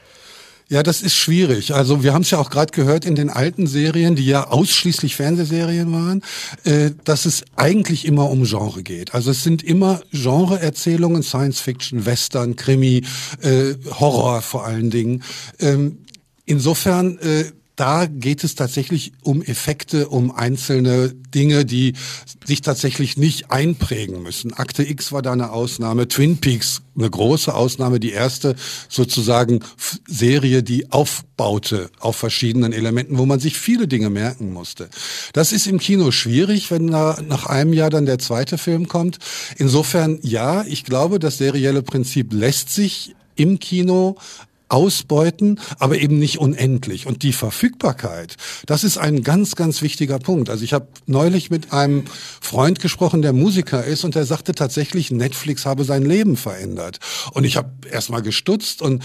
Ja, das ist schwierig. Also wir haben es ja auch gerade gehört in den alten Serien, die ja ausschließlich Fernsehserien waren, äh, dass es eigentlich immer um Genre geht. Also es sind immer Genreerzählungen, Science Fiction, Western, Krimi, äh, Horror vor allen Dingen. Ähm, insofern äh, da geht es tatsächlich um Effekte, um einzelne Dinge, die sich tatsächlich nicht einprägen müssen. Akte X war da eine Ausnahme, Twin Peaks eine große Ausnahme, die erste sozusagen Serie, die aufbaute auf verschiedenen Elementen, wo man sich viele Dinge merken musste. Das ist im Kino schwierig, wenn da nach einem Jahr dann der zweite Film kommt. Insofern ja, ich glaube, das serielle Prinzip lässt sich im Kino ausbeuten, aber eben nicht unendlich. Und die Verfügbarkeit, das ist ein ganz, ganz wichtiger Punkt. Also ich habe neulich mit einem Freund gesprochen, der Musiker ist, und der sagte tatsächlich, Netflix habe sein Leben verändert. Und ich habe erstmal gestutzt, und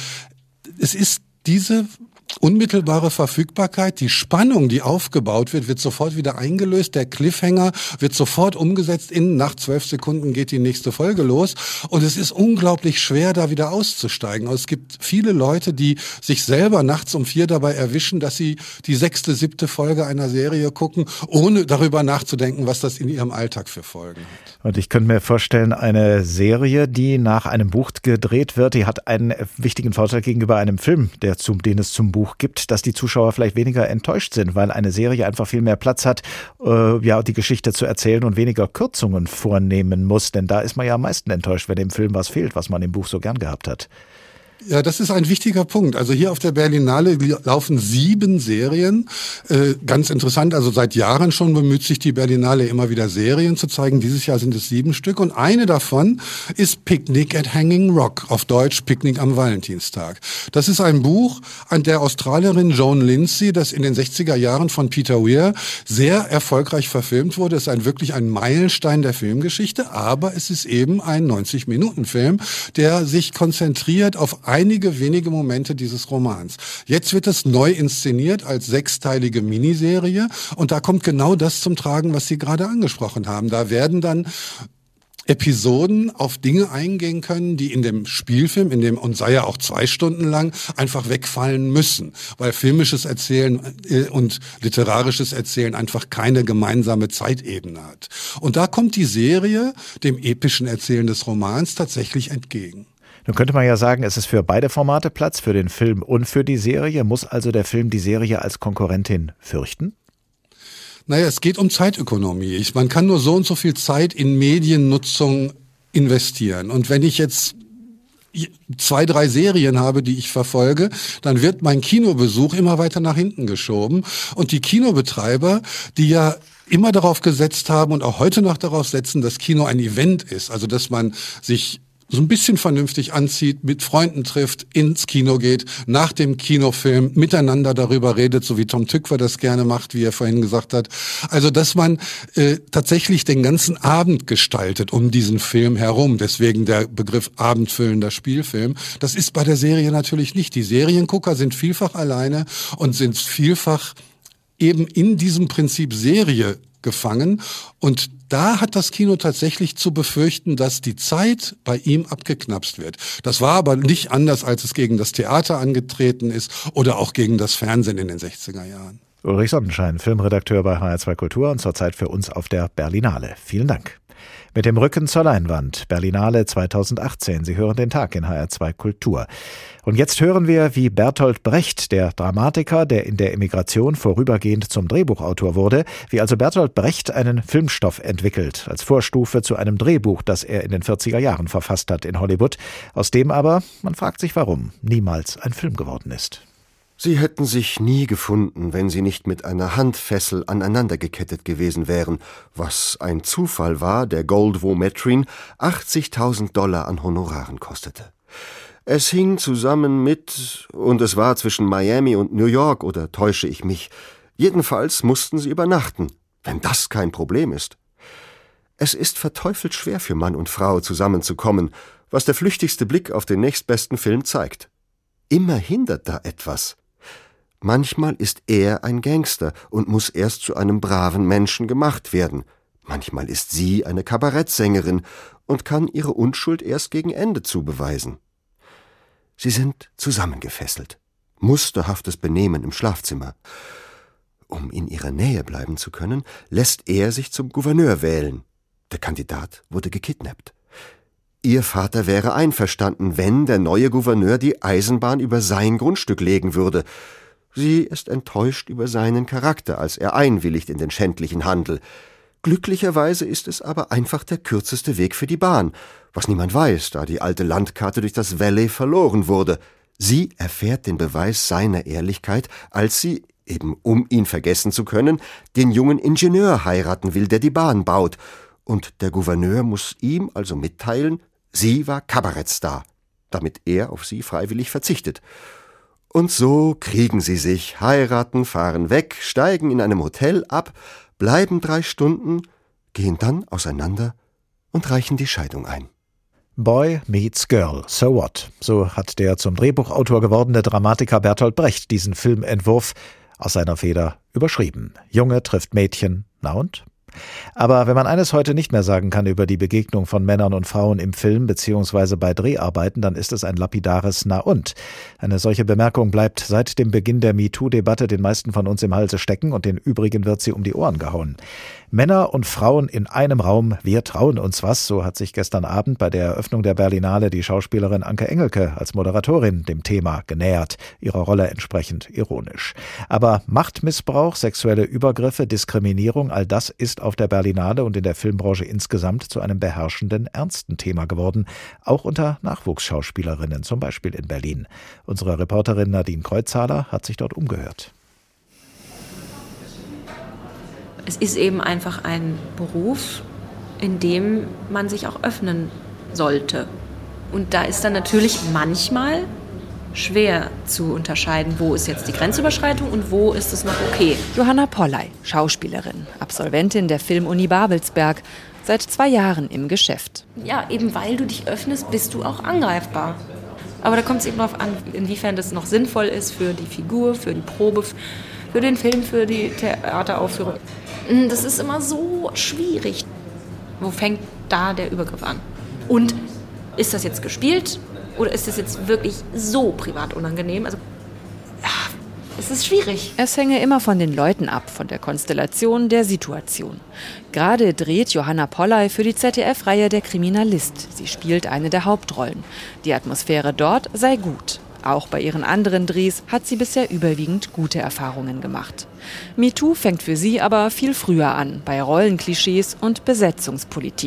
es ist diese unmittelbare Verfügbarkeit, die Spannung, die aufgebaut wird, wird sofort wieder eingelöst. Der Cliffhanger wird sofort umgesetzt. In nach zwölf Sekunden geht die nächste Folge los. Und es ist unglaublich schwer, da wieder auszusteigen. Also es gibt viele Leute, die sich selber nachts um vier dabei erwischen, dass sie die sechste, siebte Folge einer Serie gucken, ohne darüber nachzudenken, was das in ihrem Alltag für Folgen hat. Und ich könnte mir vorstellen, eine Serie, die nach einem Buch gedreht wird, die hat einen wichtigen Vorteil gegenüber einem Film, der zum, den es zum Buch gibt, dass die Zuschauer vielleicht weniger enttäuscht sind, weil eine Serie einfach viel mehr Platz hat, äh, ja, die Geschichte zu erzählen und weniger Kürzungen vornehmen muss. Denn da ist man ja am meisten enttäuscht, wenn dem Film was fehlt, was man im Buch so gern gehabt hat. Ja, das ist ein wichtiger Punkt. Also hier auf der Berlinale laufen sieben Serien. Äh, ganz interessant, also seit Jahren schon bemüht sich die Berlinale immer wieder Serien zu zeigen. Dieses Jahr sind es sieben Stück, und eine davon ist Picnic at Hanging Rock, auf Deutsch Picknick am Valentinstag. Das ist ein Buch an der Australierin Joan Lindsay, das in den sechziger Jahren von Peter Weir sehr erfolgreich verfilmt wurde. Es ist ein, wirklich ein Meilenstein der Filmgeschichte, aber es ist eben ein neunzig-Minuten-Film, der sich konzentriert auf einige wenige Momente dieses Romans. Jetzt wird es neu inszeniert als sechsteilige Miniserie, und da kommt genau das zum Tragen, was Sie gerade angesprochen haben. Da werden dann Episoden auf Dinge eingehen können, die in dem Spielfilm, in dem, und sei ja auch zwei Stunden lang, einfach wegfallen müssen, weil filmisches Erzählen äh, und literarisches Erzählen einfach keine gemeinsame Zeitebene hat. Und da kommt die Serie dem epischen Erzählen des Romans tatsächlich entgegen. Nun könnte man ja sagen, es ist für beide Formate Platz, für den Film und für die Serie. Muss also der Film die Serie als Konkurrentin fürchten? Naja, es geht um Zeitökonomie. Ich, man kann nur so und so viel Zeit in Mediennutzung investieren. Und wenn ich jetzt zwei, drei Serien habe, die ich verfolge, dann wird mein Kinobesuch immer weiter nach hinten geschoben. Und die Kinobetreiber, die ja immer darauf gesetzt haben und auch heute noch darauf setzen, dass Kino ein Event ist, also dass man sich so ein bisschen vernünftig anzieht, mit Freunden trifft, ins Kino geht, nach dem Kinofilm miteinander darüber redet, so wie Tom Tykwer das gerne macht, wie er vorhin gesagt hat. Also, dass man äh, tatsächlich den ganzen Abend gestaltet um diesen Film herum. Deswegen der Begriff abendfüllender Spielfilm. Das ist bei der Serie natürlich nicht. Die Seriengucker sind vielfach alleine und sind vielfach eben in diesem Prinzip Serie gefangen. Und da hat das Kino tatsächlich zu befürchten, dass die Zeit bei ihm abgeknapst wird. Das war aber nicht anders, als es gegen das Theater angetreten ist oder auch gegen das Fernsehen in den sechziger Jahren. Ulrich Sonnenschein, Filmredakteur bei H R zwei Kultur und zurzeit für uns auf der Berlinale. Vielen Dank. Mit dem Rücken zur Leinwand, Berlinale zweitausendachtzehn. Sie hören den Tag in H R zwei Kultur. Und jetzt hören wir, wie Bertolt Brecht, der Dramatiker, der in der Emigration vorübergehend zum Drehbuchautor wurde, wie also Bertolt Brecht einen Filmstoff entwickelt, als Vorstufe zu einem Drehbuch, das er in den vierziger Jahren verfasst hat in Hollywood, aus dem aber, man fragt sich warum, niemals ein Film geworden ist. Sie hätten sich nie gefunden, wenn sie nicht mit einer Handfessel aneinandergekettet gewesen wären, was ein Zufall war, der Goldwyn-Main achtzigtausend Dollar an Honoraren kostete. Es hing zusammen mit, und es war zwischen Miami und New York, oder täusche ich mich? Jedenfalls mussten sie übernachten, wenn das kein Problem ist. Es ist verteufelt schwer für Mann und Frau zusammenzukommen, was der flüchtigste Blick auf den nächstbesten Film zeigt. Immer hindert da etwas. Manchmal ist er ein Gangster und muss erst zu einem braven Menschen gemacht werden. Manchmal ist sie eine Kabarettsängerin und kann ihre Unschuld erst gegen Ende zubeweisen. Sie sind zusammengefesselt. Musterhaftes Benehmen im Schlafzimmer. Um in ihrer Nähe bleiben zu können, lässt er sich zum Gouverneur wählen. Der Kandidat wurde gekidnappt. Ihr Vater wäre einverstanden, wenn der neue Gouverneur die Eisenbahn über sein Grundstück legen würde. Sie ist enttäuscht über seinen Charakter, als er einwilligt in den schändlichen Handel. Glücklicherweise ist es aber einfach der kürzeste Weg für die Bahn, was niemand weiß, da die alte Landkarte durch das Valley verloren wurde. Sie erfährt den Beweis seiner Ehrlichkeit, als sie, eben um ihn vergessen zu können, den jungen Ingenieur heiraten will, der die Bahn baut. Und der Gouverneur muss ihm also mitteilen, sie war Kabarettstar, damit er auf sie freiwillig verzichtet. Und so kriegen sie sich, heiraten, fahren weg, steigen in einem Hotel ab, bleiben drei Stunden, gehen dann auseinander und reichen die Scheidung ein. Boy meets Girl, so what? So hat der zum Drehbuchautor gewordene Dramatiker Bertolt Brecht diesen Filmentwurf aus seiner Feder überschrieben. Junge trifft Mädchen, na und? Aber wenn man eines heute nicht mehr sagen kann über die Begegnung von Männern und Frauen im Film bzw. bei Dreharbeiten, dann ist es ein lapidares Na und. Eine solche Bemerkung bleibt seit dem Beginn der MeToo-Debatte den meisten von uns im Halse stecken und den übrigen wird sie um die Ohren gehauen. Männer und Frauen in einem Raum, wir trauen uns was, so hat sich gestern Abend bei der Eröffnung der Berlinale die Schauspielerin Anke Engelke als Moderatorin dem Thema genähert, ihrer Rolle entsprechend ironisch. Aber Machtmissbrauch, sexuelle Übergriffe, Diskriminierung, all das ist auf der Berlinale und in der Filmbranche insgesamt zu einem beherrschenden, ernsten Thema geworden, auch unter Nachwuchsschauspielerinnen, zum Beispiel in Berlin. Unsere Reporterin Nadine Kreuzhaler hat sich dort umgehört. Es ist eben einfach ein Beruf, in dem man sich auch öffnen sollte. Und da ist dann natürlich manchmal schwer zu unterscheiden, wo ist jetzt die Grenzüberschreitung und wo ist es noch okay. Johanna Polley, Schauspielerin, Absolventin der Filmuni Babelsberg, seit zwei Jahren im Geschäft. Ja, eben weil du dich öffnest, bist du auch angreifbar. Aber da kommt es eben darauf an, inwiefern das noch sinnvoll ist für die Figur, für die Probe, für den Film, für die Theateraufführung. Das ist immer so schwierig. Wo fängt da der Übergriff an? Und ist das jetzt gespielt oder ist das jetzt wirklich so privat unangenehm? Also, ja, es ist schwierig. Es hänge immer von den Leuten ab, von der Konstellation, der Situation. Gerade dreht Johanna Polley für die Z D F-Reihe Der Kriminalist. Sie spielt eine der Hauptrollen. Die Atmosphäre dort sei gut. Auch bei ihren anderen Drehs hat sie bisher überwiegend gute Erfahrungen gemacht. MeToo fängt für sie aber viel früher an, bei Rollenklischees und Besetzungspolitik.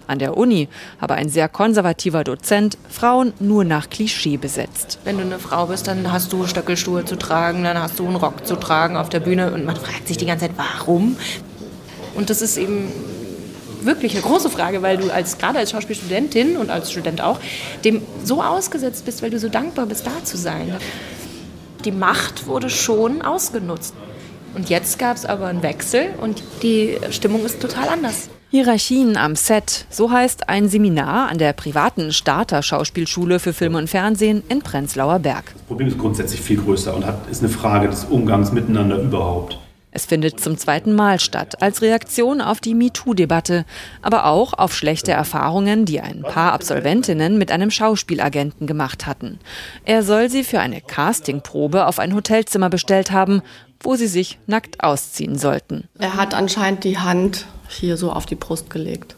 An der Uni habe ein sehr konservativer Dozent Frauen nur nach Klischee besetzt. Wenn du eine Frau bist, dann hast du Stöckelschuhe zu tragen, dann hast du einen Rock zu tragen auf der Bühne und man fragt sich die ganze Zeit, warum? Und das ist eben wirklich eine große Frage, weil du als gerade als Schauspielstudentin und als Student auch dem so ausgesetzt bist, weil du so dankbar bist, da zu sein. Die Macht wurde schon ausgenutzt. Und jetzt gab es aber einen Wechsel und die Stimmung ist total anders. Hierarchien am Set, so heißt ein Seminar an der privaten Starter-Schauspielschule für Film und Fernsehen in Prenzlauer Berg. Das Problem ist grundsätzlich viel größer und hat, ist eine Frage des Umgangs miteinander überhaupt. Es findet zum zweiten Mal statt, als Reaktion auf die MeToo-Debatte, aber auch auf schlechte Erfahrungen, die ein paar Absolventinnen mit einem Schauspielagenten gemacht hatten. Er soll sie für eine Castingprobe auf ein Hotelzimmer bestellt haben, wo sie sich nackt ausziehen sollten. Er hat anscheinend die Hand hier so auf die Brust gelegt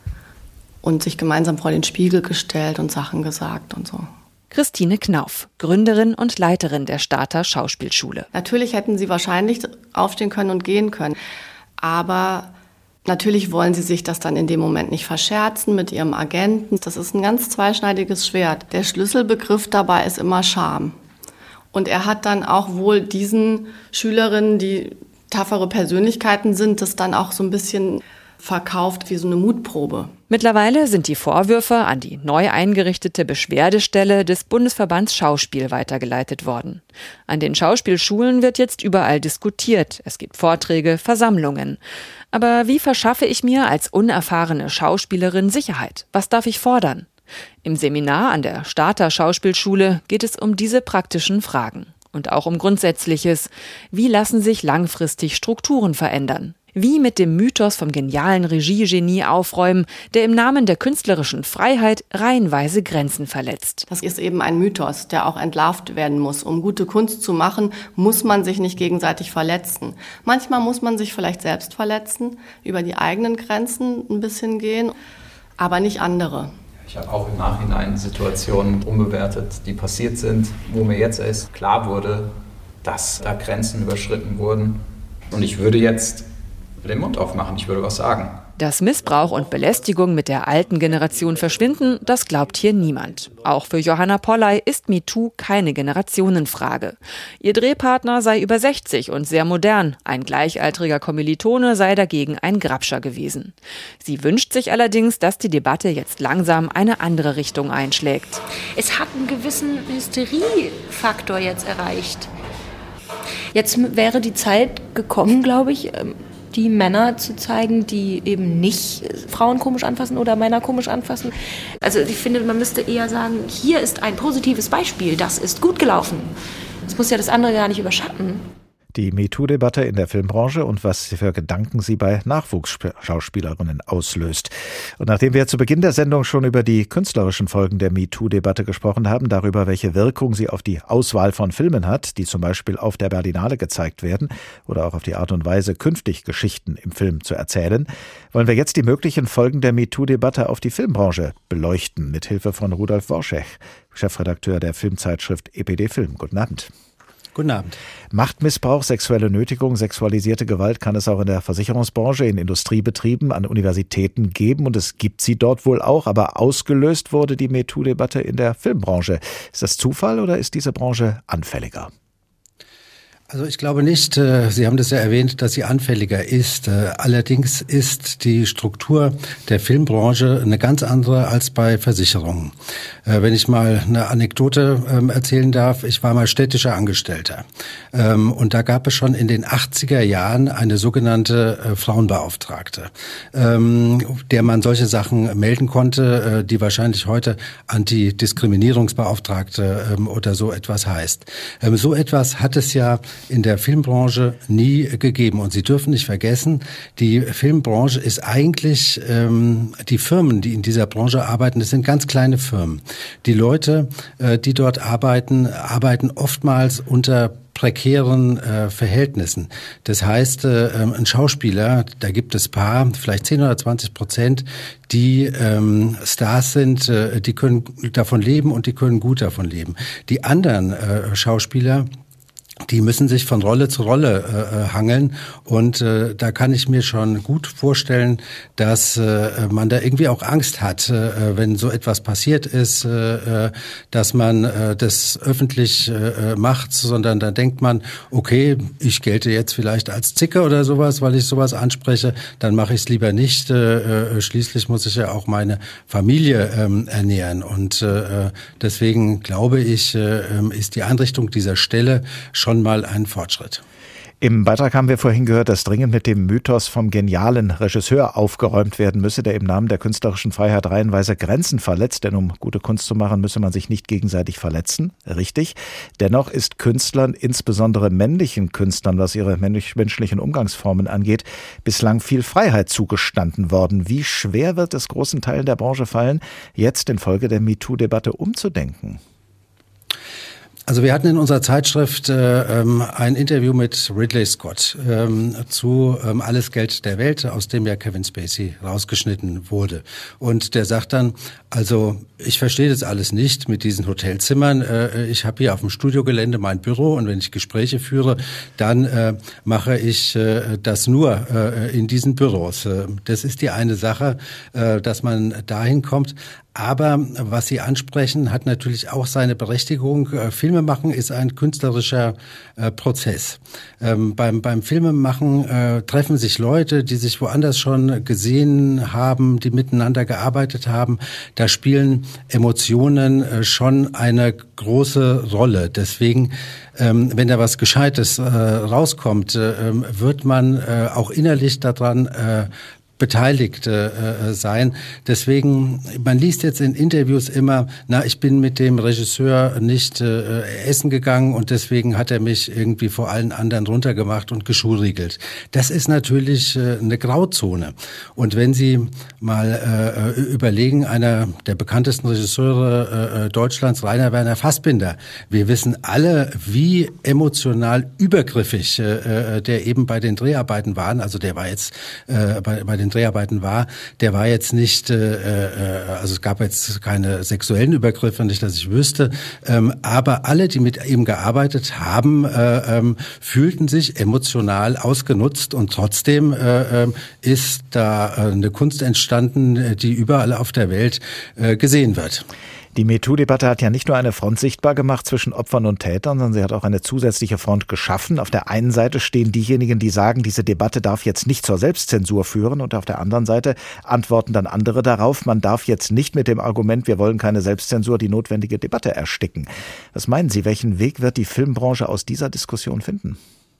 und sich gemeinsam vor den Spiegel gestellt und Sachen gesagt und so. Christine Knauf, Gründerin und Leiterin der Starter Schauspielschule. Natürlich hätten sie wahrscheinlich aufstehen können und gehen können, aber natürlich wollen sie sich das dann in dem Moment nicht verscherzen mit ihrem Agenten. Das ist ein ganz zweischneidiges Schwert. Der Schlüsselbegriff dabei ist immer Scham. Und er hat dann auch wohl diesen Schülerinnen, die taffere Persönlichkeiten sind, das dann auch so ein bisschen verkauft wie so eine Mutprobe. Mittlerweile sind die Vorwürfe an die neu eingerichtete Beschwerdestelle des Bundesverbands Schauspiel weitergeleitet worden. An den Schauspielschulen wird jetzt überall diskutiert. Es gibt Vorträge, Versammlungen. Aber wie verschaffe ich mir als unerfahrene Schauspielerin Sicherheit? Was darf ich fordern? Im Seminar an der Starter Schauspielschule geht es um diese praktischen Fragen. Und auch um Grundsätzliches. Wie lassen sich langfristig Strukturen verändern? Wie mit dem Mythos vom genialen Regiegenie aufräumen, der im Namen der künstlerischen Freiheit reihenweise Grenzen verletzt. Das ist eben ein Mythos, der auch entlarvt werden muss. Um gute Kunst zu machen, muss man sich nicht gegenseitig verletzen. Manchmal muss man sich vielleicht selbst verletzen, über die eigenen Grenzen ein bisschen gehen, aber nicht andere. Ich habe auch im Nachhinein Situationen umbewertet, die passiert sind, wo mir jetzt erst klar wurde, dass da Grenzen überschritten wurden. Und ich würde jetzt den Mund aufmachen, ich würde was sagen. Dass Missbrauch und Belästigung mit der alten Generation verschwinden, das glaubt hier niemand. Auch für Johanna Polley ist MeToo keine Generationenfrage. Ihr Drehpartner sei über sechzig und sehr modern. Ein gleichaltriger Kommilitone sei dagegen ein Grabscher gewesen. Sie wünscht sich allerdings, dass die Debatte jetzt langsam eine andere Richtung einschlägt. Es hat einen gewissen Hysteriefaktor jetzt erreicht. Jetzt wäre die Zeit gekommen, glaube ich, die Männer zu zeigen, die eben nicht Frauen komisch anfassen oder Männer komisch anfassen. Also ich finde, man müsste eher sagen, hier ist ein positives Beispiel, das ist gut gelaufen. Das muss ja das andere gar nicht überschatten. Die MeToo-Debatte in der Filmbranche und was für Gedanken sie bei Nachwuchsschauspielerinnen auslöst. Und nachdem wir zu Beginn der Sendung schon über die künstlerischen Folgen der MeToo-Debatte gesprochen haben, darüber, welche Wirkung sie auf die Auswahl von Filmen hat, die zum Beispiel auf der Berlinale gezeigt werden, oder auch auf die Art und Weise, künftig Geschichten im Film zu erzählen, wollen wir jetzt die möglichen Folgen der MeToo-Debatte auf die Filmbranche beleuchten, mit Hilfe von Rudolf Worschech, Chefredakteur der Filmzeitschrift E P D Film. Guten Abend. Guten Abend. Machtmissbrauch, sexuelle Nötigung, sexualisierte Gewalt kann es auch in der Versicherungsbranche, in Industriebetrieben, an Universitäten geben und es gibt sie dort wohl auch, aber ausgelöst wurde die MeToo-Debatte in der Filmbranche. Ist das Zufall oder ist diese Branche anfälliger? Also ich glaube nicht, Sie haben das ja erwähnt, dass sie anfälliger ist. Allerdings ist die Struktur der Filmbranche eine ganz andere als bei Versicherungen. Wenn ich mal eine Anekdote erzählen darf, ich war mal städtischer Angestellter. Und da gab es schon in den achtziger Jahren eine sogenannte Frauenbeauftragte, der man solche Sachen melden konnte, die wahrscheinlich heute Antidiskriminierungsbeauftragte oder so etwas heißt. So etwas hat es ja in der Filmbranche nie gegeben. Und Sie dürfen nicht vergessen, die Filmbranche ist eigentlich, ähm, die Firmen, die in dieser Branche arbeiten, das sind ganz kleine Firmen. Die Leute, äh, die dort arbeiten, arbeiten oftmals unter prekären äh, Verhältnissen. Das heißt, äh, ein Schauspieler, da gibt es paar, vielleicht zehn oder zwanzig Prozent, die ähm, Stars sind, äh, die können davon leben und die können gut davon leben. Die anderen äh, Schauspieler, die müssen sich von Rolle zu Rolle äh, hangeln und äh, da kann ich mir schon gut vorstellen, dass äh, man da irgendwie auch Angst hat, äh, wenn so etwas passiert ist, äh, dass man äh, das öffentlich äh, macht, sondern da denkt man, okay, ich gelte jetzt vielleicht als Zicke oder sowas, weil ich sowas anspreche, dann mache ich es lieber nicht. Äh, schließlich muss ich ja auch meine Familie ähm, ernähren und äh, deswegen glaube ich, äh, ist die Einrichtung dieser Stelle schon mal ein Fortschritt. Im Beitrag haben wir vorhin gehört, dass dringend mit dem Mythos vom genialen Regisseur aufgeräumt werden müsse, der im Namen der künstlerischen Freiheit reihenweise Grenzen verletzt. Denn um gute Kunst zu machen, müsse man sich nicht gegenseitig verletzen. Richtig. Dennoch ist Künstlern, insbesondere männlichen Künstlern, was ihre menschlichen Umgangsformen angeht, bislang viel Freiheit zugestanden worden. Wie schwer wird es großen Teilen der Branche fallen, jetzt infolge der MeToo-Debatte umzudenken? Also wir hatten in unserer Zeitschrift äh, ähm, ein Interview mit Ridley Scott ähm, zu ähm, Alles Geld der Welt, aus dem ja Kevin Spacey rausgeschnitten wurde. Und der sagt dann, also ich verstehe das alles nicht mit diesen Hotelzimmern. Äh, ich habe hier auf dem Studiogelände mein Büro und wenn ich Gespräche führe, dann äh, mache ich äh, das nur äh, in diesen Büros. Äh, das ist die eine Sache, äh, dass man dahin kommt. Aber was Sie ansprechen, hat natürlich auch seine Berechtigung. Äh, Filme machen ist ein künstlerischer äh, Prozess. Ähm, beim, beim Filmemachen äh, treffen sich Leute, die sich woanders schon gesehen haben, die miteinander gearbeitet haben. Da spielen Emotionen äh, schon eine große Rolle. Deswegen, ähm, wenn da was Gescheites äh, rauskommt, äh, wird man äh, auch innerlich daran äh, beteiligt äh, sein. Deswegen, man liest jetzt in Interviews immer, na, ich bin mit dem Regisseur nicht äh, essen gegangen und deswegen hat er mich irgendwie vor allen anderen runtergemacht und geschuriegelt. Das ist natürlich äh, eine Grauzone. Und wenn Sie mal äh, überlegen, einer der bekanntesten Regisseure äh, Deutschlands, Rainer Werner Fassbinder, wir wissen alle, wie emotional übergriffig äh, der eben bei den Dreharbeiten waren. Also der war jetzt äh, bei, bei den Dreharbeiten war, der war jetzt nicht, äh, also es gab jetzt keine sexuellen Übergriffe, nicht, dass ich wüsste, ähm, aber alle, die mit ihm gearbeitet haben, äh, ähm, fühlten sich emotional ausgenutzt und trotzdem äh, ist da eine Kunst entstanden, die überall auf der Welt äh, gesehen wird. Die MeToo-Debatte hat ja nicht nur eine Front sichtbar gemacht zwischen Opfern und Tätern, sondern sie hat auch eine zusätzliche Front geschaffen. Auf der einen Seite stehen diejenigen, die sagen, diese Debatte darf jetzt nicht zur Selbstzensur führen, und auf der anderen Seite antworten dann andere darauf, man darf jetzt nicht mit dem Argument, wir wollen keine Selbstzensur, die notwendige Debatte ersticken. Was meinen Sie, welchen Weg wird die Filmbranche aus dieser Diskussion finden?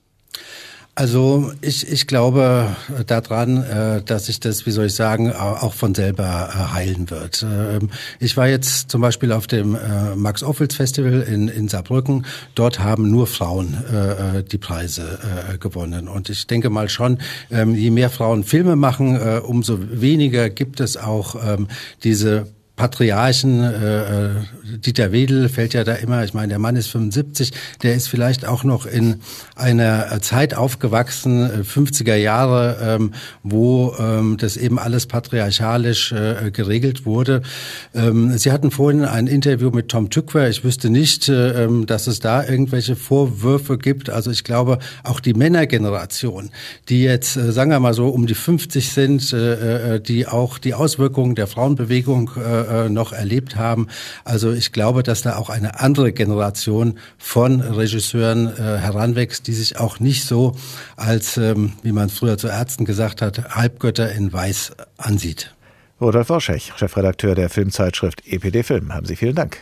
Also ich, ich glaube daran, dass sich das, wie soll ich sagen, auch von selber heilen wird. Ich war jetzt zum Beispiel auf dem Max-Ophüls-Festival in, in Saarbrücken. Dort haben nur Frauen die Preise gewonnen. Und ich denke mal schon, je mehr Frauen Filme machen, umso weniger gibt es auch diese Patriarchen, äh, Dieter Wedel fällt ja da immer, ich meine, der Mann ist fünfundsiebzig, der ist vielleicht auch noch in einer Zeit aufgewachsen, fünfziger Jahre, ähm, wo ähm, das eben alles patriarchalisch äh, geregelt wurde. Ähm, Sie hatten vorhin ein Interview mit Tom Tykwer, ich wüsste nicht, äh, dass es da irgendwelche Vorwürfe gibt. Also ich glaube, auch die Männergeneration, die jetzt, äh, sagen wir mal so, um die fünfzig sind, äh, die auch die Auswirkungen der Frauenbewegung äh, noch erlebt haben. Also ich glaube, dass da auch eine andere Generation von Regisseuren äh, heranwächst, die sich auch nicht so als, ähm, wie man früher zu Ärzten gesagt hat, Halbgötter in Weiß ansieht. Rudolf Worschech, Chefredakteur der Filmzeitschrift E P D Film. Haben Sie vielen Dank.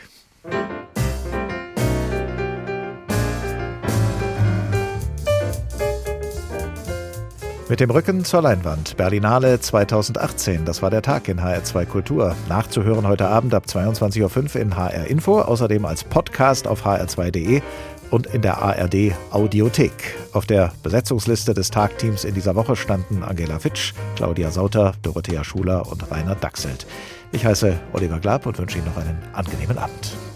Mit dem Rücken zur Leinwand. Berlinale zweitausendachtzehn. Das war der Tag in H R zwei Kultur. Nachzuhören heute Abend ab zweiundzwanzig Uhr fünf in H R Info. Außerdem als Podcast auf h r zwei punkt de und in der A R D Audiothek. Auf der Besetzungsliste des Tagteams in dieser Woche standen Angela Fitsch, Claudia Sauter, Dorothea Schuler und Rainer Dachselt. Ich heiße Oliver Glab und wünsche Ihnen noch einen angenehmen Abend.